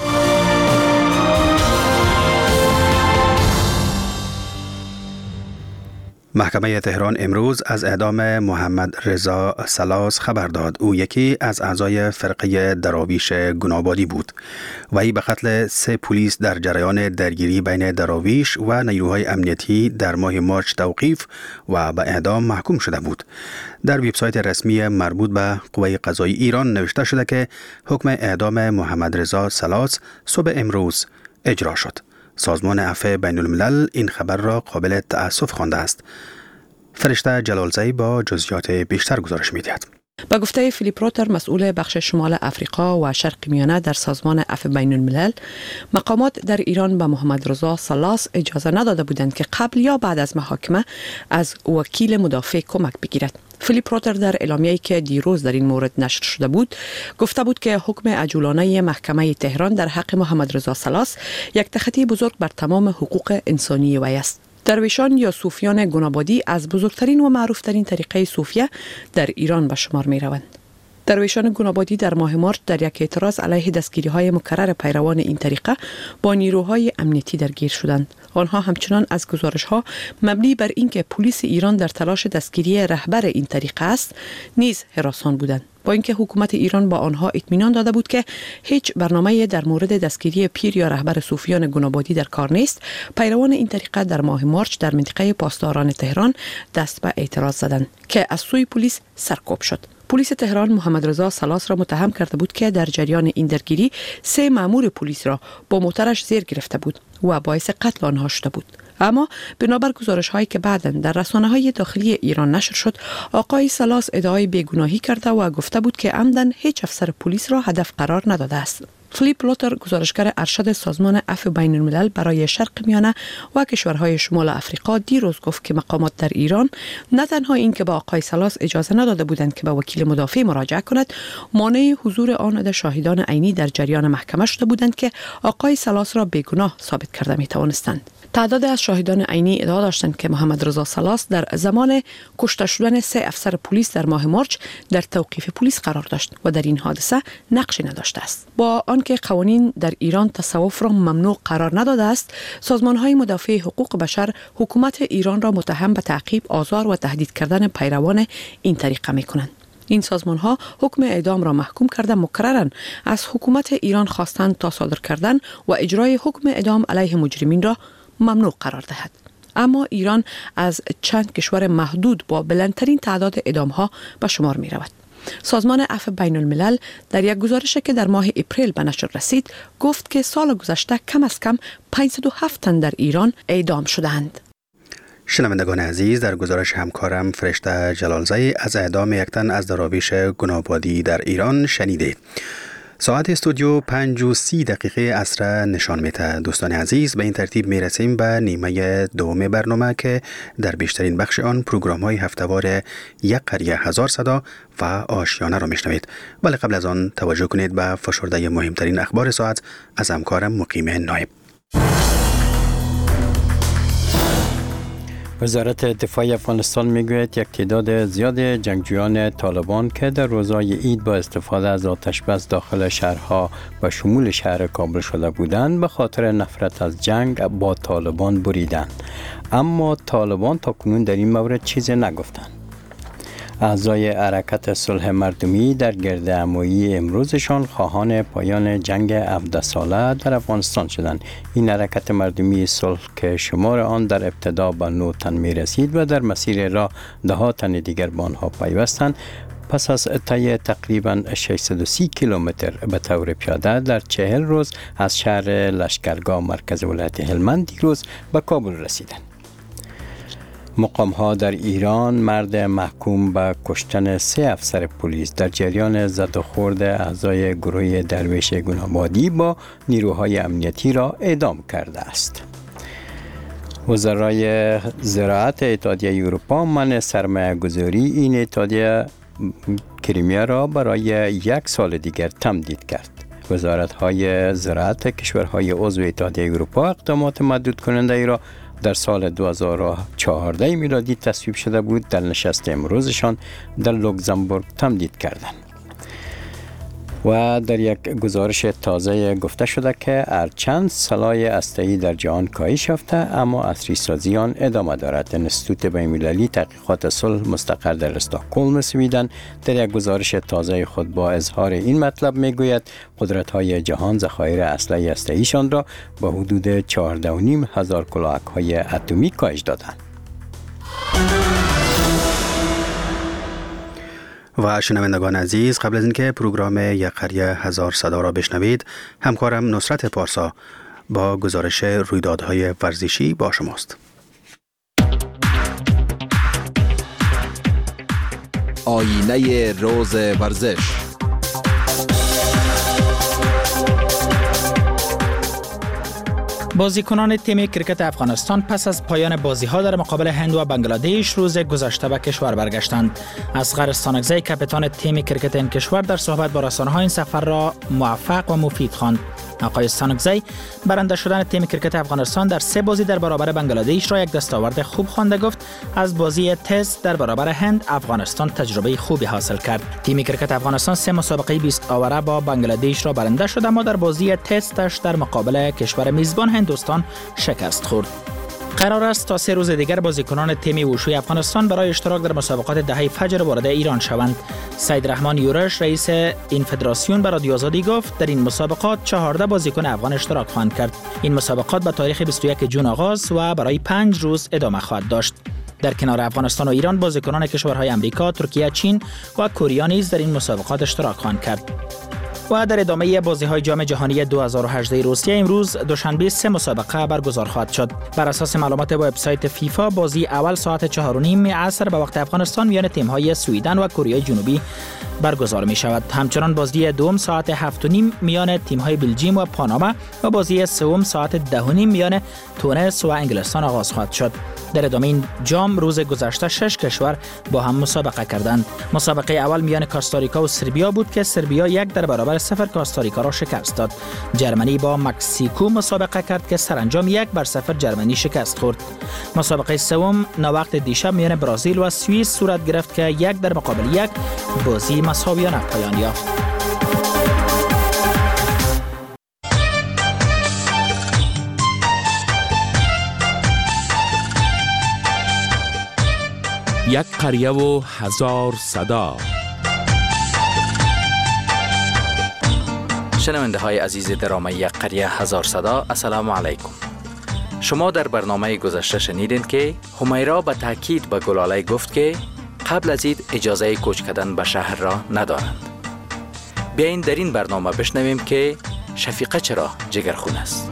محکمه تهران امروز از اعدام محمد رضا سلاس خبر داد. او یکی از اعضای فرقه دراویش گنابادی بود. وی به قتل سه پلیس در جریان درگیری بین دراویش و نیروهای امنیتی در ماه مارچ توقیف و به اعدام محکوم شده بود. در وبسایت رسمی مربوط به قوه قضایی ایران نوشته شده که حکم اعدام محمد رضا سلاس صبح امروز اجرا شد. سازمان عفو بین الملل این خبر را قابل تأسف خوانده است. فرشته جلالزی با جزئیات بیشتر گزارش می‌دهد. با گفته فیلیپ روتر، مسئول بخش شمال افریقا و شرق میانه در سازمان عفو بین الملل، مقامات در ایران به محمد رضا سلاس اجازه نداده بودند که قبل یا بعد از محاکمه از وکیل مدافع کمک بگیرد. فیلیپ روتر در اعلامیه‌ای که دیروز در این مورد نشر شده بود گفته بود که حکم عجولانه محکمه تهران در حق محمد رضا سلاس یک تخطی بزرگ بر تمام حقوق انسانی وی است. درویشان یا صوفیان گنابادی از بزرگترین و معروفترین طریقه صوفیه در ایران به شمار می روند. درویشان گنابادی در ماه مارچ در یک اعتراض علیه دستگیری‌های مکرر پیروان این طریقه با نیروهای امنیتی درگیر شدند. آنها همچنان از گزارش‌ها مبنی بر اینکه پلیس ایران در تلاش دستگیری رهبر این طریقه است نیز هراسان بودند. با اینکه حکومت ایران با آنها اطمینان داده بود که هیچ برنامه‌ای در مورد دستگیری پیر یا رهبر صوفیان گنابادی در کار نیست، پیروان این طریقه در ماه مارچ در منطقه پاسداران تهران دست به اعتراض زدند که از سوی پلیس سرکوب شد. پلیس تهران محمد رضا سلاس را متهم کرده بود که در جریان این درگیری سه مأمور پلیس را با موترش زیر گرفته بود و باعث قتل آنها شده بود. اما بنابر گزارش‌هایی که بعداً در رسانه‌های داخلی ایران نشر شد، آقای سلاس ادعای بیگناهی کرده و گفته بود که عمداً هیچ افسر پلیس را هدف قرار نداده است. فلیپ لوتر گزارشگر ارشد سازمان عفو بین الملل برای شرق میانه و کشورهای شمال افریقا دیروز گفت که مقامات در ایران نه تنها این که با آقای سلاس اجازه نداده بودند که به وکیل مدافع مراجعه کند، مانع حضور آن در شاهدان عینی در جریان محکمه شده بودند که آقای سلاس را بیگناه ثابت کرده می توانستند. تعداد از شاهدان عینی ادعا داشتند که محمد رضا سلاس در زمان کشته شدن سه افسر پلیس در ماه مارچ در توقیف پلیس قرار داشت و در این حادثه نقشی نداشته است. با آنکه قوانین در ایران تصوف را ممنوع قرار نداده است، سازمان‌های مدافع حقوق بشر حکومت ایران را متهم به تعقیب، آزار و تهدید کردن پیروان این طریقه می‌کنند. این سازمان‌ها حکم اعدام را محکوم کرده مکرراً از حکومت ایران خواستند تا صادر کردن و اجرای حکم اعدام علیه مجرمین را ممنوع قرار دهد. اما ایران از چند کشور محدود با بلندترین تعداد اعدام‌ها به شمار می رود. سازمان عفو بین الملل در یک گزارشی که در ماه اپریل به نشر رسید گفت که سال گذشته کم از کم پانصد و هفت تن در ایران اعدام شدند. شنوندگان عزیز، در گزارش همکارم فرشته جلالزی از اعدام یک تن از دراویش گناهبادی در ایران شنیده. ساعت استودیو پنج و سی دقیقه عصر نشان میده. دوستان عزیز، به این ترتیب میرسیم به نیمه دوم برنامه که در بیشترین بخش آن پروگرام های هفته‌وار یک قریه هزار صدا و آشیانه را میشنوید. ولی قبل از آن توجه کنید به فشرده مهمترین اخبار ساعت از همکارم مقیم نایب. وزارت دفاع افغانستان میگوید یک تعداد زیاد جنگجویان طالبان که در روزهای عید با استفاده از آتش بس داخل شهرها و شمول شهر کابل شده بودند به خاطر نفرت از جنگ با طالبان بریدند. اما طالبان تا کنون در این مورد چیزی نگفتند. اعضای حرکت صلح مردمی در گردهمایی امروزشان خواهان پایان جنگ هفده ساله در افغانستان شدند. این حرکت مردمی صلح که شمار آن در ابتدا به نه تن می رسید و در مسیر راه ده ها تن دیگر به آنها پیوستند، پس از طی تقریباً ششصد و سی کیلومتر به طور پیاده در چهل روز از شهر لشکرگاه مرکز ولایت هلمند دیروز به کابل رسیدند. مقام ها در ایران مرد محکوم به کشتن سه افسر پلیس در جریان زد و خورد اعضای گروه درویش گناهبادی با نیروهای امنیتی را اعدام کرده است. وزرای زراعت اتحادیه اروپا منع سرمایه گذاری این اتحادیه کریمیا را برای یک سال دیگر تمدید کرد. وزارت های زراعت کشورهای عضو اتحادیه اروپا اقدامات محدود کننده ای را در سال دو هزار و چهارده میلادی تصویب شده بود در نشست امروزشان در لوکزامبورگ تمدید کردند. و در یک گزارش تازه گفته شده که هرچند سلاح هسته‌ای در جهان کاهش یافته اما عصری سازی آن ادامه دارد. انستیتوت بین‌المللی تحقیقات صلح مستقر در استکهلم سویدن در یک گزارش تازه خود با اظهار این مطلب میگوید قدرت‌های جهان ذخایر اسلحه هسته‌ایشان را به حدود چهارده و نیم هزار کلاهک‌های اتمی کاهش دادند. و شنوندگان عزیز، قبل از اینکه پروگرام یک قریه هزار صدا را بشنوید، همکارم نصرت پارسا با گزارش رویدادهای ورزشی با شماست. آینه روز ورزش. بازیکنان تیم کرکت افغانستان پس از پایان بازی‌ها در مقابل هند و بنگلادش روز گذشته به کشور برگشتند. اصغر استانکزی کاپیتان تیم کرکت این کشور در صحبت با رسانه‌ها این سفر را موفق و مفید خواند. آقای استانکزی برنده شدن تیم کرکت افغانستان در سه بازی در برابر بنگلادش را یک دستاورد خوب خوانده. گفت از بازی تست در برابر هند افغانستان تجربه خوبی حاصل کرد. تیم کرکت افغانستان سه مسابقه بیست آوره با بنگلادش را برنده شد، اما در بازی تستش در مقابل کشور میزبان هندوستان شکست خورد. قرار است تا سه روز دیگر بازیکنان تیم وشوی افغانستان برای اشتراک در مسابقات دهه فجر وارد ایران شوند. سید رحمان یورش رئیس این فدراسیون به رادیو آزادی گفت در این مسابقات چهارده بازیکن افغان اشتراک خواهند کرد. این مسابقات به تاریخ بیست و یک جون آغاز و برای پنج روز ادامه خواهد داشت. در کنار افغانستان و ایران بازیکنان کشورهای امریکا، ترکیه، چین و کره نیز در این مسابقات اشتراک خواهند کرد. و در ادامه بازی‌های جام جهانی دو هزار و هجده روسیه امروز دوشنبه سه مسابقه برگزار خواهد شد. بر اساس معلومات وبسایت فیفا بازی اول ساعت چهار و نیم عصر به وقت افغانستان میان تیم‌های سوئیدن و کره جنوبی برگزار می شود. همچنان بازی دوم ساعت هفت و نیم میان تیم‌های بلژیم و پاناما و بازی سوم ساعت ده و نیم میان تونس و انگلستان آغاز خواهد شد. در ادامه این جام روز گذشته شش کشور با هم مسابقه کردند. مسابقه اول میان کاستاریکا و سربیا بود که سربیا یک در برابر صفر کاستاریکا را شکست داد. جرمنی با مکزیکو مسابقه کرد که سرانجام یک بر صفر جرمنی شکست خورد. مسابقه سوم نوقت دیشب میان برزیل و سوئیس صورت گرفت که یک در مقابل یک بازی مساویانه پایان یافت. یک قریه و هزار صدا. شنونده های عزیز درامه یک قریه هزار صدا، السلام علیکم. شما در برنامه گذشته شنیدین که همیرا به تاکید به گلاله گفت که قبل از عید اجازه کوچ کردن به شهر را ندارند. بیاین در این برنامه بشنویم که شفیقه چرا جگرخون است.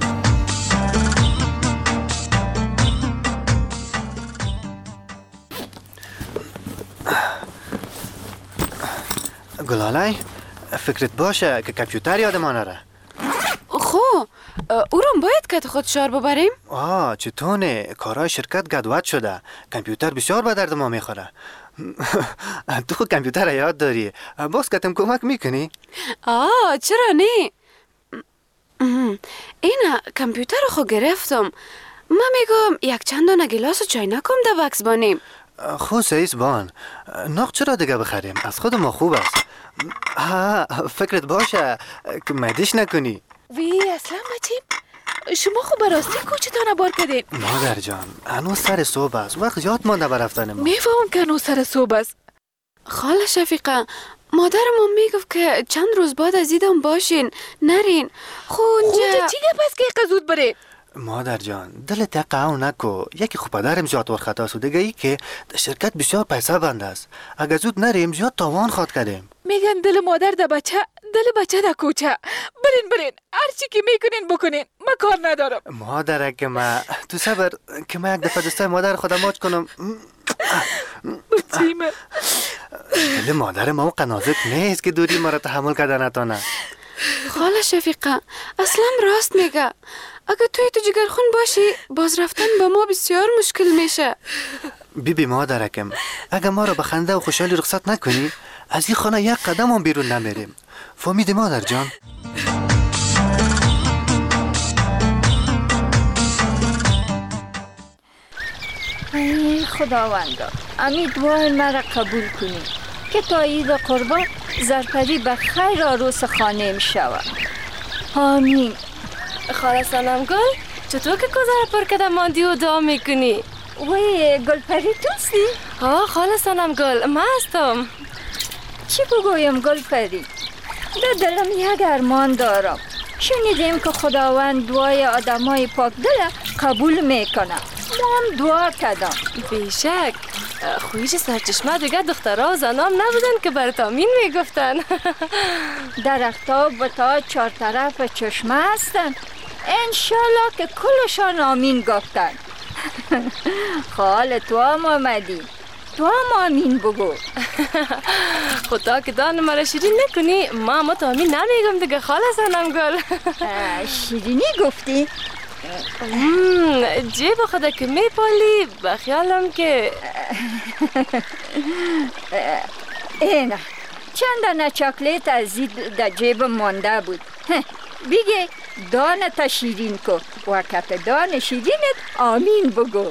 گلاله فکرت باشه که کامپیوتر یادمان نره. خو او رو باید که خود شار ببریم؟ آه چطونه کارهای شرکت گدوت شده. کامپیوتر بسیار به درد ما میخوره. تو خود کامپیوتر یاد داری، باز کتم کمک میکنی؟ آه چرا نه؟ اینا کامپیوتر رو خود گرفتم. ما میگم یک چند دانه گلاس و چاینکم در بکس بانیم. خو سیز بان ناق چرا دیگه بخریم؟ از خود ما خوب است. ها فکرت باشه که مدیش نکنی. وی اصلا مچیم شما خو براستی کوچتانه بار کردین؟ مادر جان هنوز سر صبح است، وقت زیاد مانده بر رفتن ما. میفهم که هنوز سر صبح است. خاله شفیقه مادرم میگفت که چند روز بعد از ایدم باشین نرین. خو اونجا چی گپ است که قزود بره؟ مادر جان دلت یقعو نکو. یکی خوب پدرم زیاد ورخطا سو، دیگه ای که در شرکت بسیار پیسه بند است. اگه زود نریم زیاد تاوان خواد کردیم. میگن دل مادر ده بچه دل بچه ده کوچه. برین برین هرچی که میکنین بکنین، ما کار ندارم. مادر که ما تو صبر که ما یک دفعه دستای مادر خودم ماچ کنم. بچه من دل مادر ما قنازت نیست که دوری ما را تحمل کردن نتانه. خاله شفیقه اصلا راست میگه. اگه توی تو جگرخون باشی باز رفتن با ما بسیار مشکل میشه. بی بی مادرکم اگه ما رو به خنده و خوشحالی رخصت نکنی از این خانه یک قدم هم بیرون نمیریم. فهمیدی مادر جان؟ ای خداوندا امی دعای مرا قبول کنی که تا عید قربان زرپری به خیر عروس خانه می شود. آمین. خاله سلام گل چطور که کوزه را پر کده ماندی و دعا میکنی؟ وی گل پری توستی؟ ها خاله سلام گل ما هستم. چی بگویم گل پری؟ در دلم یک ارمان دارم. شنیدیم که خداوند دعای آدمای پاک دل قبول میکنه. ما هم دعا کردم. بیشک خویش سرچشمه دیگه دخترها و زنام نبودن که برات آمین میگفتن. درختها و تا چهار طرف چشمه هستن، انشالله که کلشان آمین گفتن. خال تو هم آمدی، تو هم آمین بگو. خدا که دان مرا شیرین نکنی، ما ما تا آمین نمیگم دیگه خاله سنم گل. شیرینی گفتی؟ جیب خدا که میپالی بخیالم که اینه چند دانه چاکلیت از این در جیب مانده بود. بگه دانه تا شیرین کو و کپ دانه شیرینت آمین بگو.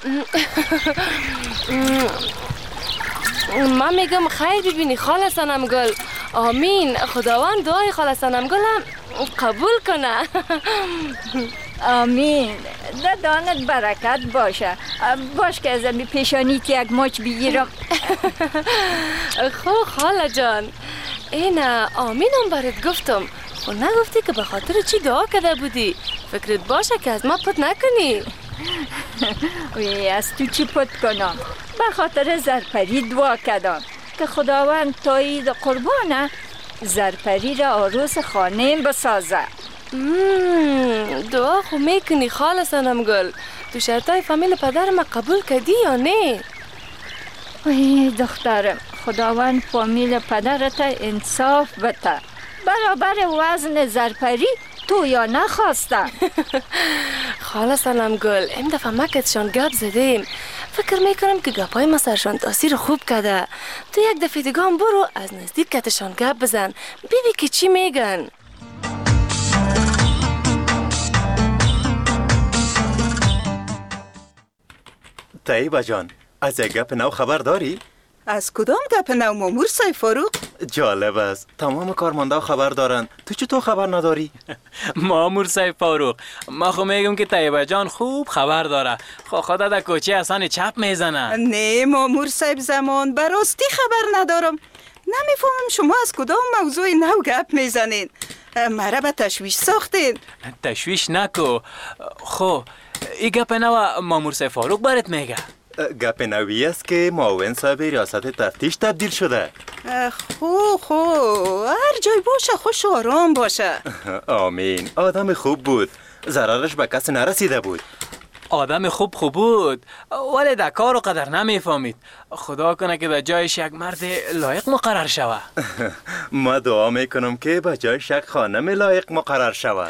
ما میگم خیر ببینی خاله سنم گل. آمین. خداوند دعای خاله سنم گل هم قبول کنه. آمین. در دانت برکت باشه. باش که از امی پیشانیت یک ماچ بگیرم. خو خاله جان اینا آمینم برات گفتم و نگفتی که به خاطر چی دعا کرده بودی. فکرت باشه که از ما پت نکنی. وی از تو چی پت کنم؟ به خاطر زرپری دعا کردم که خداوند تا عید قربانه زرپری را عروس خانه بسازه. دعا خو میکنی خاله صنم گل؟ تو شرطای فامیل پدرم قبول کردی یا نه؟ ای دخترم، خداوند فامیل پدرت انصاف بده. برابر وزن زرپری تو یا نخواسته. خاله صنم گل، این دفعه مکتشان گپ زدیم. فکر میکنم که گپای ما سرشان تاثیر خوب کده. تو یک دفعه دیگه برو از نزدیک کتشان گپ بزن، ببین که چی میگن. طیبه جان، از یک گپ نو خبر داری؟ از کدام گپ نو مامور صاحب فاروق؟ جالب است، تمام کارمندا خبر دارن، تو چطور خبر نداری؟ مامور صاحب فاروق، ما خو میگم که طیبه جان خوب خبر داره. خو خدا در کوچه اصلا چپ میزنه. نه مامور صاحب زمان، براستی خبر ندارم. نمیفهمم شما از کدام موضوع نو گپ میزنین. مرا به تشویش ساختین. تشویش نکو. خو این گپ نو مامور صاحب فاروق برات میگه. گپ نوی است که معاون صاحب ریاست تفتیش تبدیل شده. خو خو هر جای باشه خوش و آرام باشه. آمین. آدم خوب بود، ضررش به کسی نرسیده بود. آدم خوب خوب بود ولی در کار و قدر نمیفهمید. خدا کنه که به جایش یک مرد لایق مقرر شوه. ما دعا میکنم که به جایش یک خانم لایق مقرر شوه.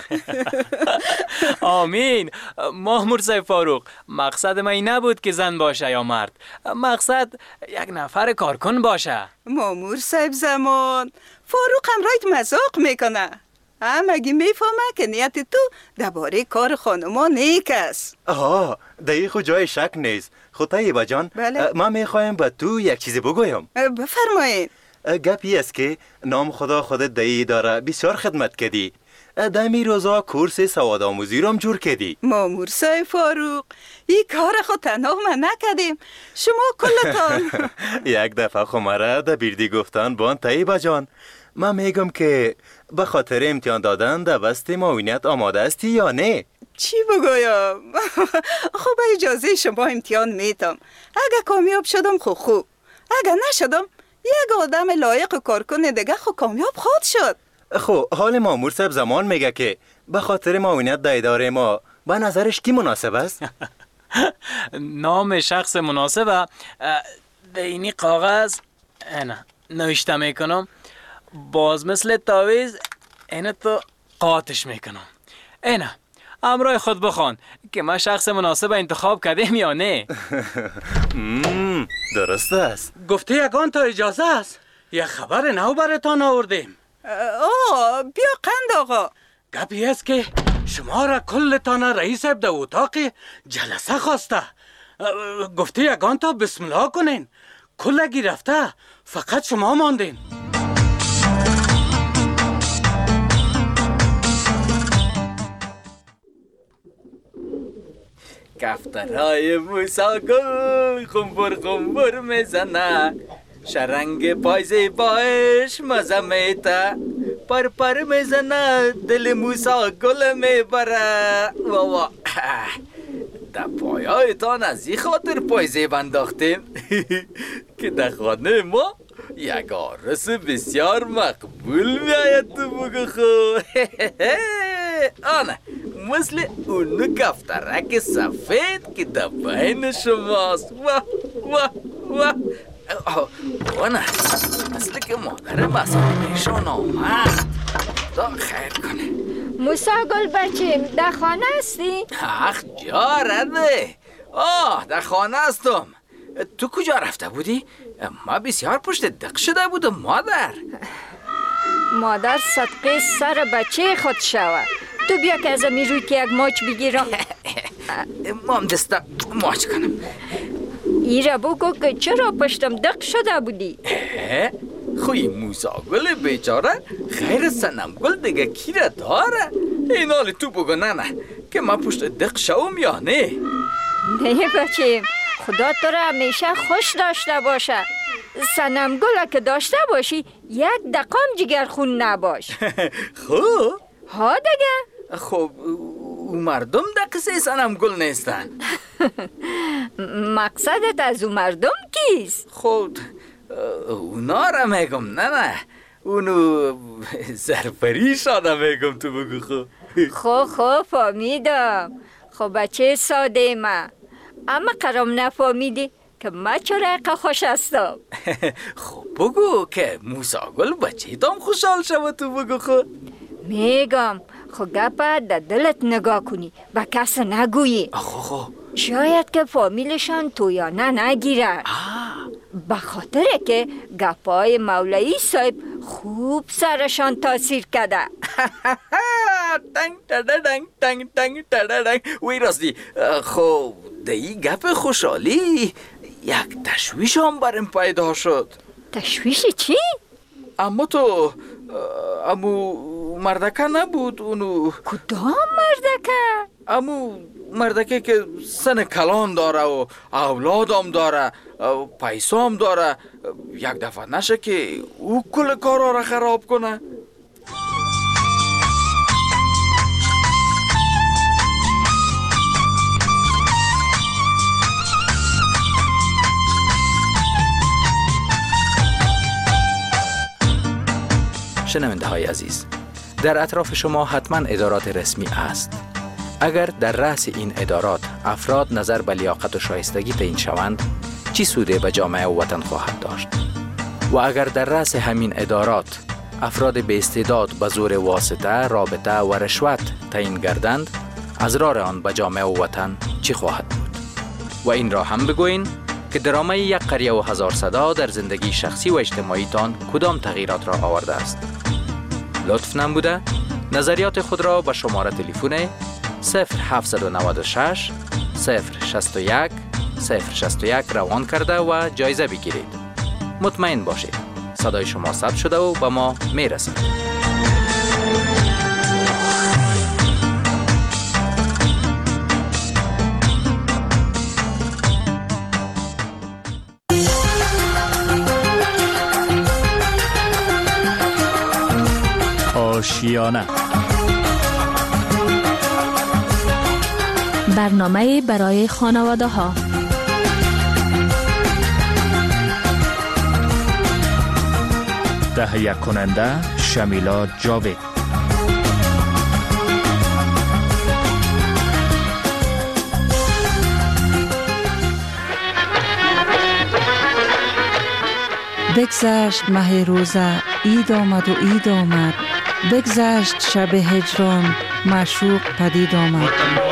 آمین. مامور صاحب فاروق، مقصد من این نبود که زن باشه یا مرد، مقصد یک نفر کارکن باشه. مامور صاحب زمان، فاروق هم رایت مذاق میکنه. همگی میفهمه که نیت تو درباره کار خانما نیک است. آها، دقیق خود جای شک نیست. خود طیبه جان، بله؟ من میخوایم به تو یک چیزی بگویم. بفرمایید. گپی است که نام خدا خودت دایی داره بسیار خدمت کردی. دمی روزا کورس سواد آموزی رو هم جور کردی. مامور صاحب فاروق، این کار خود تنها من نکردیم، شما کلتان. یک دفعه خمره در بیردی گفتن بان طیبه جان، من میگم که به خاطر امتحان دادن در وسط معاونیت آماده استی یا نه؟ چی بگویم؟ خب اجازه شما امتحان میتم. اگه کامیاب شدم خب خوب، اگه نشدم یک آدم لایق کارکن دیگه خب کامیاب خود شد. خب حال مامور صاحب زمان میگه که به خاطر معاونیت در اداره ما به نظرش کی مناسب است؟ نام شخص مناسبه به اینی کاغذ نه نوشته میکنم، باز مثل تاویز اینه تو قاطش میکنم. اینه امرای خود بخوان که من شخص مناسب انتخاب کردیم یا نه. درست است. گفته یگان تا اجازه است، یه خبر نو براتان آوردیم. آه بیا قند آقا. گپی است که شما را کلتان رئیس در اتاق جلسه خواسته. گفته یگان تا بسم الله کنین، کلگی رفته، فقط شما ماندین. کفترهای موسا گل خنبر خنبر میزنه، شرنگ پایزه باش مزه میته، پر پر میزنه دل موسا گل میبره. واوا در پایایتان از این خاطر پایزه بنداختیم که در خانه ما یک عروس بسیار مقبول میاید تو بگو خو. آنه مثل اونو کفترک سفید که در بین شماست. واه واه واه. آنه مثل که مادر مسئولیشون آمد. خدا خیر کنه. موسا گل بچیم در خانه هستی؟ اخ جارده. آه در خانه هستم. تو کجا رفته بودی؟ ما بسیار پشت دق شده بودم مادر. مادر صدقه سر بچه خود شود. تو بیا که از امی روی که یک ماچ بگیرم. مام دستا ماچ کنم. ایره بگو که چرا پشتم دق شده بودی؟ خوی موسا گل بیچاره خیر صنم گل دیگه کیره داره. این حال تو بگو نه نه که من پشت دق شوم یا نه؟ نه بچیم، خدا تو را همیشه خوش داشته باشه. صنم گل که داشته باشی یک دقام جگر خون نباش. خب ها دیگه. خب او مردم در قصه صنم گل نیستن. مقصدت از او مردم کیست؟ خب اونا را میگم. نه نه اونو سرپری شانه میگم تو بگو خو خو خو فهمیدم. خب بچه ساده ما، اما قرام نفهمیدی که ما چرا خوش هستم. خب بگو که موسا گل بچه تام خوشحال شوه تو بگو خو. میگم خو گپا در دلت نگاه کنی و کس نگویی. خو خو شاید که فامیلشان تو یا نه نگیرن. به خاطر که گپای مولایی صاحب خوب سرشان تاثیر کرده. تنگ تدرنگ تنگ تنگ تدرنگ. وی راستی خب دی گپ خوشحالی یک تشویش هم برم پیدا شد. تشویش چی؟ اما تو امو مردکه نبود اونو. کدام مردکه؟ امو مردکه که سن کلان داره و اولادم داره پیسا هم داره، یک دفعه نشه که او کل کارا را خراب کنه. شنونده های عزیز، در اطراف شما حتما ادارات رسمی است. اگر در رأس این ادارات افراد نظر به لیاقت و شایستگی تعیین شوند، چی سوده به جامعه و وطن خواهد داشت؟ و اگر در رأس همین ادارات افراد به استعداد به زور واسطه، رابطه و رشوت تعیین گردند، اضرار آن به جامعه و وطن چی خواهد بود؟ و این را هم بگوین که درامه یک قریه و هزار صدا در زندگی شخصی و اجتماعی تان کدام تغییرات را آورده است؟ لطف نموده نظریات خود را به شماره تلفن صفر هفت نه شش صفر شش یک صفر شش یک روان کرده و جایزه بگیرید. مطمئن باشید صدای شما ثبت شده و به ما میرسد. آشیانه برنامه برای خانواده ها. تهیه کننده شمیلا جاوید. بگذشت ماه روزه، عید آمد و عید آمد، بگذشت شب هجران، معشوق پدید آمد.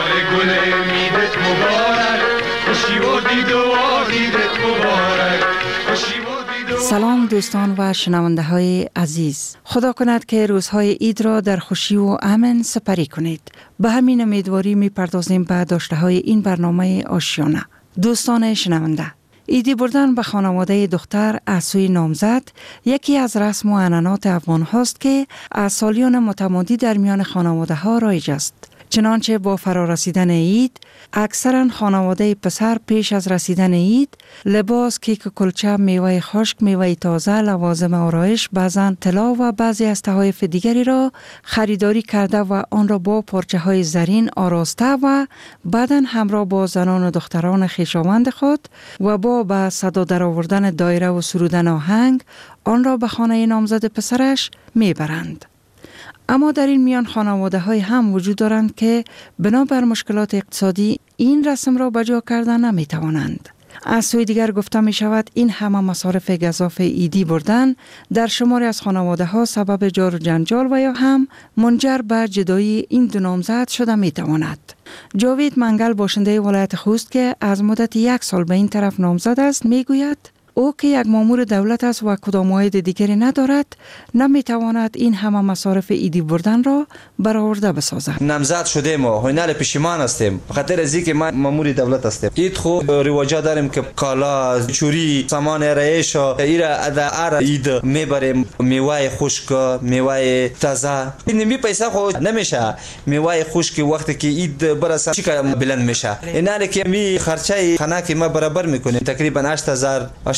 سلام دوستان و شنونده های عزیز، خدا کند که روزهای عید را در خوشی و امن سپری کنید. به همین امیدواری می پردازیم به داشته های این برنامه آشیانه. دوستان شنونده، عیدی بردن به خانواده دختر از سوی نامزد یکی از رسم و عنعنات افغان هاست که از سالیان متمادی در میان خانواده ها رایج است. چنانچه با فرارسیدن عید اکثرا خانواده پسر پیش از رسیدن عید لباس، کیک و کلچه، میوه خشک، میوه تازه، لوازم آرایش، بعضن طلا و بعضی از تحایف دیگری را خریداری کرده و آن را با پارچه های زرین آراسته و بعداً همراه با زنان و دختران خویشاوند خود و با به صدا درآوردن دایره و سرودن آهنگ آن را به خانه نامزد پسرش میبرند. اما در این میان خانواده های هم وجود دارند که بنابر مشکلات اقتصادی این رسم را بجا کردن نمی توانند. از سوی دیگر گفته می شود این همه مصارف گزاف عیدی بردن در شماری از خانواده ها سبب جار و جنجال و یا هم منجر به جدایی این دو نامزد شده می تواند. جاوید منگل باشنده ولایت خوست که از مدت یک سال به این طرف نامزد است می گوید او که یک مامور دولت است و کدام موعد دیگری ندارد نمیتواند این همه مصارف عیدی بردن را برآورده بسازد. نامزد شده ما هنر پشیمان هستیم بخاطر از اینکه ما مامور دولت هستیم. عید خوب رواجا داریم که کالا، چوری، سامان رایش ایرا ادا ار عید میبریم، میوه خشک، میوه تازه. نمی پیسه خود نمیشه. میوه خشک وقتی که عید برسه چیکار بلند میشه. اینا که می خرچه خانه که ما برابر میکنیم تقریبا هشت هزار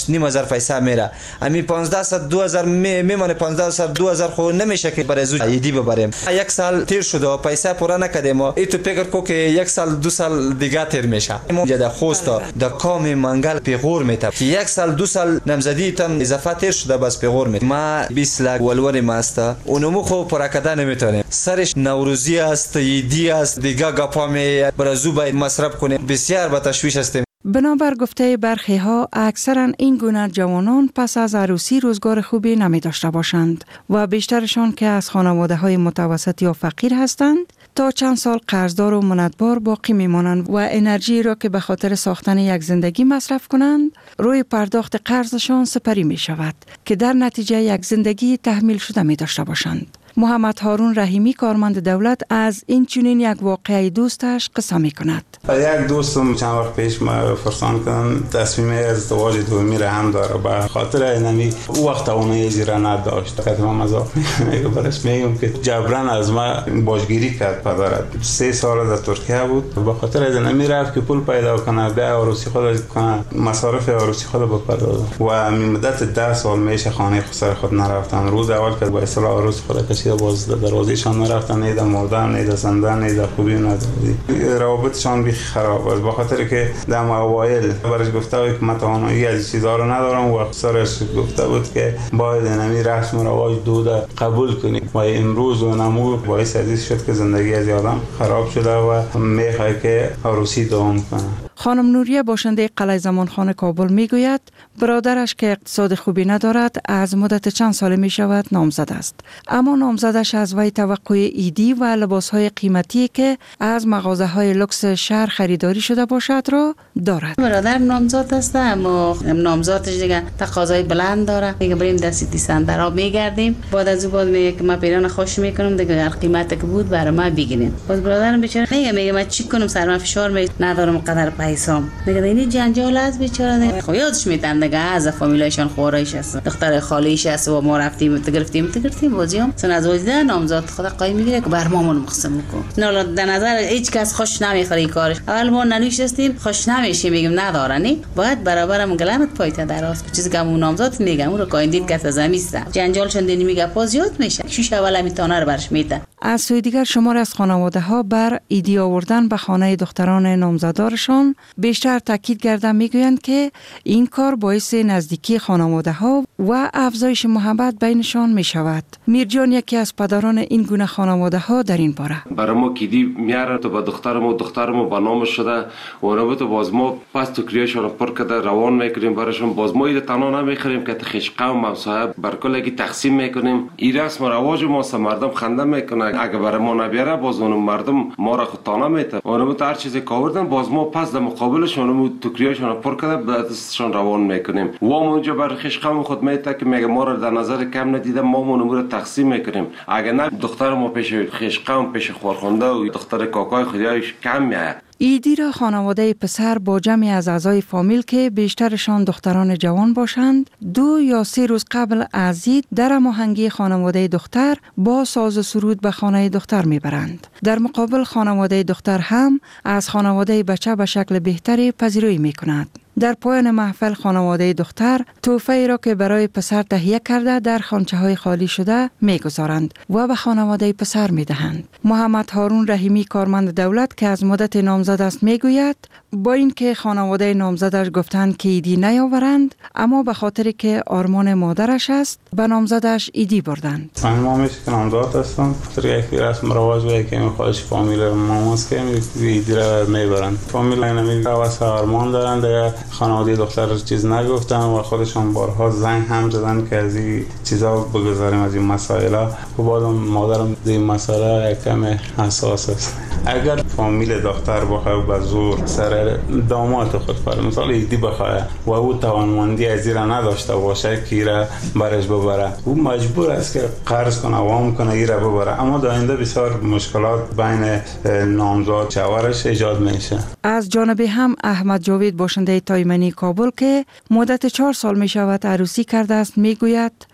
هشت نیم هزار پیسه میره. امی پانزده صد دو هزار میمونه. پانزده صد دو هزار خو نمیشه که برای زو ایدی ببریم. یک سال تیر شده و پیسه پورا نکردیم. ای تو فکر کو که یک سال دو سال دیگه تیر میشه. جدا خوستا د کام منگل پیغور میته که یک سال دو سال نمزدی تن اضافه تیر شده بس پیغور میته. ما بیست لاک ولور ماستا اونمو خو پورا کردن نمیتونه. سرش نوروزی است، ایدی است، دیگه گپا می برای زو باید مصرف کنیم. بسیار با تشویش هستیم. بنابر گفته برخی ها اکثرا این گونه جوانان پس از عروسی روزگار خوبی نمی داشته باشند و بیشترشان که از خانواده های متوسط یا فقیر هستند تا چند سال قرضدار و منتبار باقی میمانند و انرژی را که به خاطر ساختن یک زندگی مصرف کنند روی پرداخت قرضشان سپری می شود که در نتیجه یک زندگی تحمیل شده می داشته باشند. محمد هارون رحیمی کارمند دولت از این چنین یک واقعه دوستش قصه می کند. یک دوستم چند وقت پیش ما فرسان کردن تصمیم ازدواج دومی را هم داره. به خاطر اینمی او وقت اون اجرا نداشت. که ما مذاق میگه برش میگم که جبران از ما باجگیری کرد پدرت. سه سال در ترکیه بود. به خاطر اینمی رفت که پول پیدا کنه بیا عروسی خود کنه مصارف عروسی خود بپردازه و می مدت ده سال میشه خانه خسر خود نرفتن. روز اول که با اصلاح عروسی خود کشید باز دروازه‌شان نرفتن، نه در مردن نه در زندان نه در خوبی نه در روابطشان بی خراب است. بخاطر که در اوایل برش گفته بود که من توانایی از چیزا رو ندارم و سرش گفته بود که باید اینمی رسم و رواج دوده قبول کنی و امروز و نمو باعث عزیز شد که زندگی از آدم خراب شده و میخواد که عروسی دوام کنه. خانم نوریه باشنده قلعه زمانخان کابل میگوید برادرش که اقتصاد خوبی ندارد از مدت چند سال می شود نامزد است، اما نامزدش از وی توقع ایدی و لباسهای قیمتی که از مغازه های لکس شهر خریداری شده باشد را دارد. برادر نامزد است اما نامزدش دیگه تقاضای بلند داره. دیگه بریم در سیتی سنتر ها میگردیم، بعد از اون بعد میگه که من پیران خوش میکنم دیگه هر قیمتی که بود برای ما بگیرین. باز برادرم بیچاره میگه میگه من چی کنم سرم فشار می ندارم قدر پیسام. دیگه اینی جنجال است بیچاره. خو یادش میتن دیگه از فامیلایشان خورایش است، دختر خالیش است و ما رفتیم تو گرفتیم تو گرفتیم بازیام سن از وجده نامزد خدا قایم میگیره که بر مامون مقسم میکن. نه در نظر هیچ کس خوش نمیخوره این کارش. اول ما ننوشتیم خوش نمیشه میگیم ندارنی باید برابرم گلمت پایته دراست چیزی که اون نامزد میگم اون رو کاندید که زمیسته جنجال شندنی میگه پاز زیاد میشه شش اول میتونه رو برش میده. از سوی دیگر شمار از خانواده ها بر ایدی آوردن به خانه دختران نامزدارشان بیشتر تاکید کردن میگویند که این کار باعث نزدیکی خانواده ها و افزایش محبت بینشان می شود. میرجان یکی از پدران این گونه خانواده ها در این باره. برای ما کیدی میاره تو با دخترمو دخترمو با نام شده و رو تو باز ما پس تو کریشون پر کده روان میکنیم براشون باز ما ایده تنها نمیخریم که تخش قوم و صاحب بر کلگی تقسیم میکنیم. این رسم و رواج ما سه مردم خنده میکنه اگه برای ما نبیاره باز اون مردم ما را خود تانا میته اونم تو هر چیزی کاوردن باز ما پس در مقابلشون اونم تو کریشون پر کده بعدشون روان میکنیم و ما اونجا بر خش قوم خود میته که میگه ما را در نظر کم ندیده ما اونم رو تقسیم میکنیم. اگه نه دختر ما پیش خش قوم پیش خورخونده و دختر کاکای خودیایش کم میاد. ایدی را خانواده پسر با جمعی از اعضای فامیل که بیشترشان دختران جوان باشند دو یا سه روز قبل از عید در هماهنگی خانواده دختر با ساز و سرود به خانه دختر میبرند. در مقابل خانواده دختر هم از خانواده بچه به شکل بهتری پذیرایی میکند. در پایان محفل خانواده دختر تحفه‌ای را که برای پسر تهیه کرده در خانچه های خالی شده میگذارند و به خانواده پسر میدهند. محمد هارون رحیمی کارمند دولت که از مدت نامزد است میگوید با اینکه خانواده نامزدش گفتند که ایدی نیاورند اما به خاطر که آرمان مادرش است به نامزدش ایدی بردند. من مامیش که نامزد هستم خاطر یکی رسم رواج و یکی میخواهش فامیل ماماست که ایدی را میبرند. فامیل اینمی راس آرمان دارند. خانواده دختر چیز نگفتن و خودشان بارها زنگ هم زدن که از این چیزا بگذاریم از این مسائل و بعد مادرم این مسئله یک کم حساس است. اگر فامیل دختر بخواه به زور سر داماد خود فرض مثلا ایدی بخواه و او توانمندی از این نداشته باشه که ایره برش ببره او مجبور است که قرض کنه وام کنه ایره ببره اما در آینده بسیار مشکلات بین نامزد شوهرش ایجاد میشه. از جانب هم احمد جاوید باشنده تایمنی کابل که مدت چهار سال می شود عروسی کرده است می گوید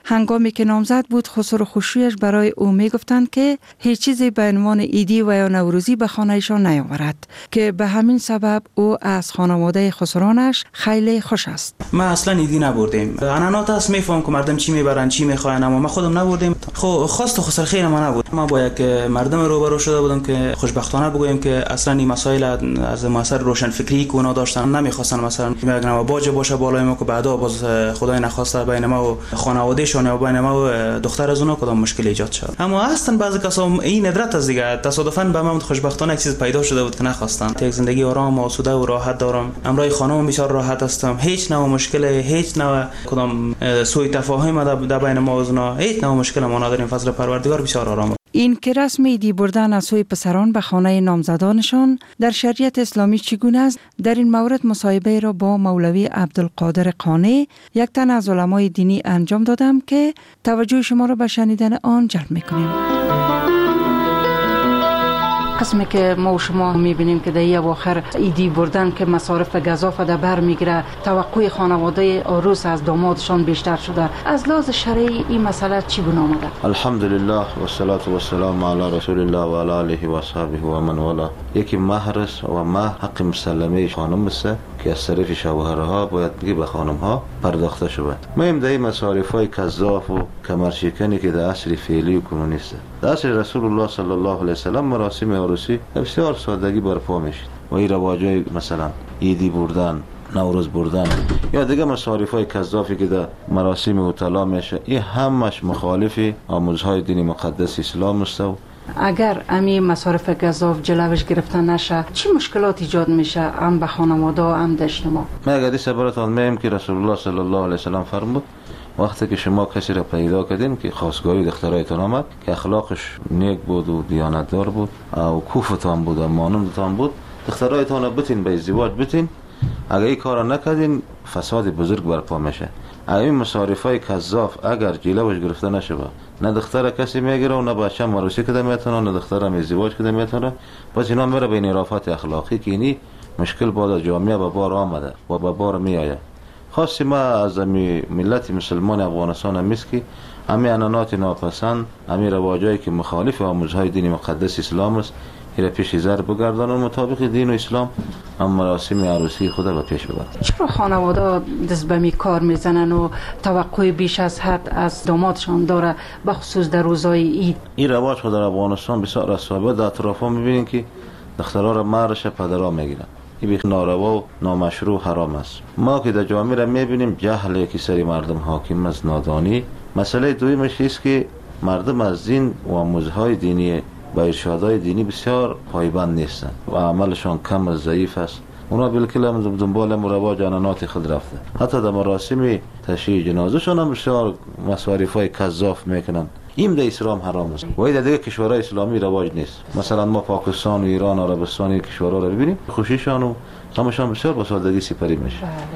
هنگامی که نامزد بود خسرو خوشویش برای او می گفتند که هیچ چیزی به عنوان ایدی و یا نوروزی به خانهشان نیاورد که به همین سبب او از خانواده خسرانش خیلی خوش است. ما اصلا ایدی نبردیم. عنعنات است، میفهم که مردم چی میبرن چی میخواین، اما ما خودم نبردیم. خب خواست و خسر خیر ما نبود. ما با یک مردم روبرو شده بودم که خوشبختانه بگویم که اصلا این مسائل از مسائل روشن فکری که اونا داشتن نمیخواستن، مثلا میگن باج باشه بالای ما که بعدا باز خدای نخواسته بین ما و خانوادهشون یا بین ما و دختر از اونا کدام مشکل ایجاد شد. اما اصلا بعضی کسا این ندرت از دیگه تصادفاً به من خوشبختانه یک چیز پیدا شده بود که نخواستن. یک زندگی آرام و آسوده و راحت دارم. امروز خانم بسیار راحت هستم. هیچ نوع مشکل، هیچ نوع کدام سوء تفاهم در بین ما و اونا، هیچ نوع مشکل ما نداریم. فضل پروردگار بسیار آرام. این که رسم ایدی بردن از سوی پسران به خانه نامزدانشان در شریعت اسلامی چگونه است، در این مورد مصاحبه را با مولوی عبدالقادر قانی، یک تن از علمای دینی انجام دادم که توجه شما را به شنیدن آن جلب می‌کنیم. قسمی که ما و شما میبینیم که در این اواخر ایدی بردن که مصارف گزاف در بر میگیره، توقع خانواده عروس از دامادشان بیشتر شده. از لحاظ شرعی این مسئله چی بنا آمده؟ الحمدلله و الصلاة و السلام علی رسول الله و علی آله و اصحابه و من والا. یکی مهر است و مهر حق مسلمه خانم است که از طرف شوهرها باید بگی به خانم ها پرداخته شود. مهم در این مصارف های کذاف و کمرشکنی که در عصر فعلی و کنونی است. در عصر رسول الله صلی الله علیه و سلم مراسم عروسی بسیار سادگی برپا میشد و این رواجای مثلا ایدی بردن، نوروز بردن یا دیگه مصارف های کذافی که در مراسم اوتلا میشه، این همش مخالف آموزهای دین مقدس اسلام است. اگر امی مصارف گزاف جلوش گرفته نشه چی مشکلات ایجاد میشه هم به خانواده هم در اجتماع؟ من اگر دیسه براتان میم که رسول الله صلی الله علیه و سلم فرمود وقتی که شما کسی را پیدا کردین که خواستگاری دخترایتان آمد که اخلاقش نیک بود و دیانتدار بود و کوفتان بود و مانندتان بود، دخترایتان را بتین به ازدواج بتین. اگر این کار نکردین فساد بزرگ برپا میشه. اگر این مصارف های کذاف اگر جلوش گرفته نشه، نه دختر کسی میگیره و نه بچه عروسی کده میتونه، نه دختر هم ازدواج کده میتونه، پس اینا میره به انحرافات اخلاقی که اینی مشکل بعد جامعه به بار آمده و به بار میآید. خاصی ما از امی ملت مسلمان افغانستان هم است که امی عنعنات ناپسند، امی رواجایی که مخالف آموزهای دین مقدس اسلام است، این را پیش زر بگردان و مطابق دین و اسلام هم مراسم عروسی خود را پیش ببرن. چرا خانواده دست به می کار میزنن و توقع بیش از حد از دامادشان داره، به خصوص در روزهای عید؟ این رواج خود در افغانستان بسیار از صحبت در اطراف ها میبینین که دخترها را مهرش پدرها میگیرن. این بیخ ناروا و نامشروع حرام است. ما که در جامعه را میبینیم جهل که سری مردم حاکم است، نادانی. مسئله دویمش است که مردم از دین و آموزهای دینی با ارشادهای دینی بسیار پایبند نیستند و عملشان کم و ضعیف است. اونا بالکل هم دنبال رواج عنعنات خود رفته. حتی در مراسم تشییع جنازه‌شان هم بسیار مصارف‌های کذاف میکنن. این در اسلام حرام است و در دیگه کشورهای اسلامی رواج نیست. مثلا ما پاکستان و ایران و عربستان کشورها رو ببینیم، خوشیشان و همشان بسیار با سادگی سپری میشه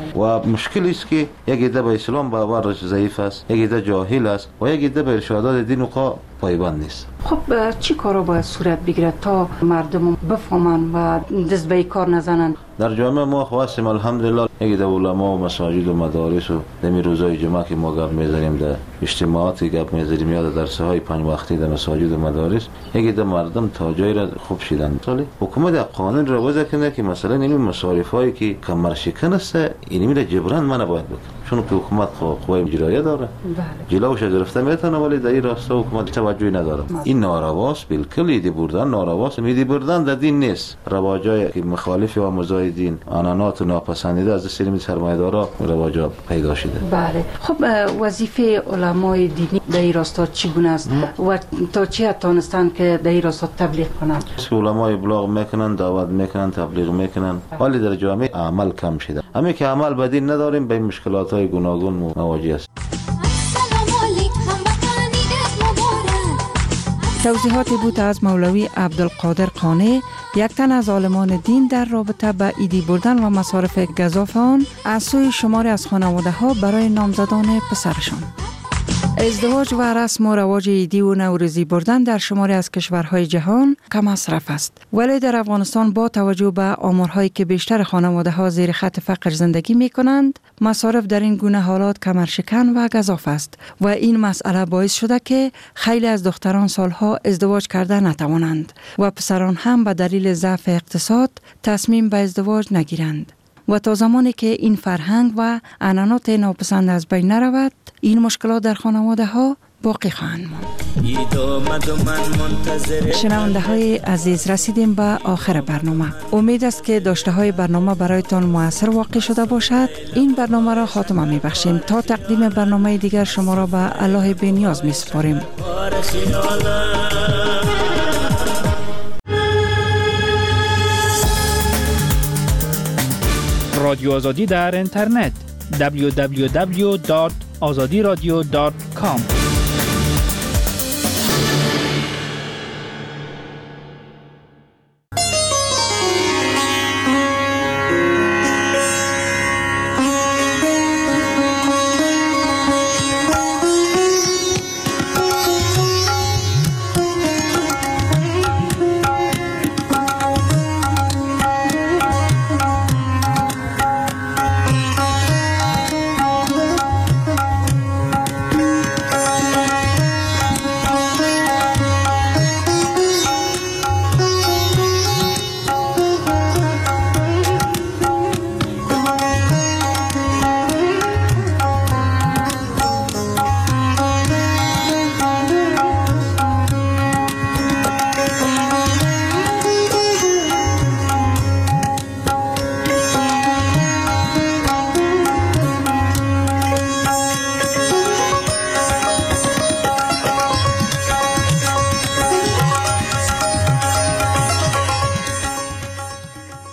و مشکلی است که یک عده به اسلام باورش ضعیف است، یک عده جاهل است و یک عده به ارشادات دین و قا پایبند نیست. خب چی کارا باید صورت بگیره تا مردم بفهمن و دست به کار نزنن؟ در جامعه ما خواستیم الحمدلله یک عده علما و مساجد و مدارس و دمی روزای جمعه که ما گپ میزنیم، در اجتماعاتی گپ میزنیم یا در درس‌های پنج وقتی در مساجد و مدارس، یک عده مردم تا جایی را خوب شیدن. مثلا حکومت قانون را وضع کنه که مثلا این مصارفایی که کمر شکن است اینی را جبران من باید بکنه، چون که حکومت قوای اجرایی داره. بله. جلوش گرفته میتونه ولی در این راستا حکومت توجهی نداره. این نارواست، بالکل ایدی بردن نارواست. ایدی بردن در دین نیست. رواجای که مخالف و مزای دین، عنعنات و ناپسندیده از سری سرمایه‌دارا رواجا پیدا شده. بله. خب وظیفه علمای دینی در این راستا چگونه است و تا چه تونستن که در این راستا تبلیغ کنن؟ علمای ابلاغ میکنن، دعوت میکنن، تبلیغ میکنن، ولی در جامعه عمل کم شده. همین که عمل به دین نداریم به مشکلات‌های گوناگون مواجه است. توضیحاتی بود از مولوی عبدالقادر قانی، یک تن از عالمان دین در رابطه به ایدی بردن و مصارف گزاف آن از سوی شماری از خانواده ها برای نامزدان پسرشان. ازدواج و رسم و رواج عیدی و نوروزی بردن در شماری از کشورهای جهان کم مصرف است، ولی در افغانستان با توجه به آمارهایی که بیشتر خانواده ها زیر خط فقر زندگی می کنند، مصارف در این گونه حالات کمرشکن و گزاف است و این مسئله باعث شده که خیلی از دختران سالها ازدواج کرده نتوانند و پسران هم به دلیل ضعف اقتصاد تصمیم به ازدواج نگیرند. و تا زمانی که این فرهنگ و عنعنات ناپسند از بین نرود، این مشکلات در خانواده ها باقی خواهند ماند. شنونده های عزیز، رسیدیم به آخر برنامه. امید است که داشته های برنامه برایتان مؤثر واقع شده باشد. این برنامه را خاتمه می بخشیم. تا تقدیم برنامه دیگر شما را به الله بی‌نیاز می سپاریم. رادیو آزادی در اینترنت دبلیو دبلیو دبلیو دات آزادی رادیو دات کام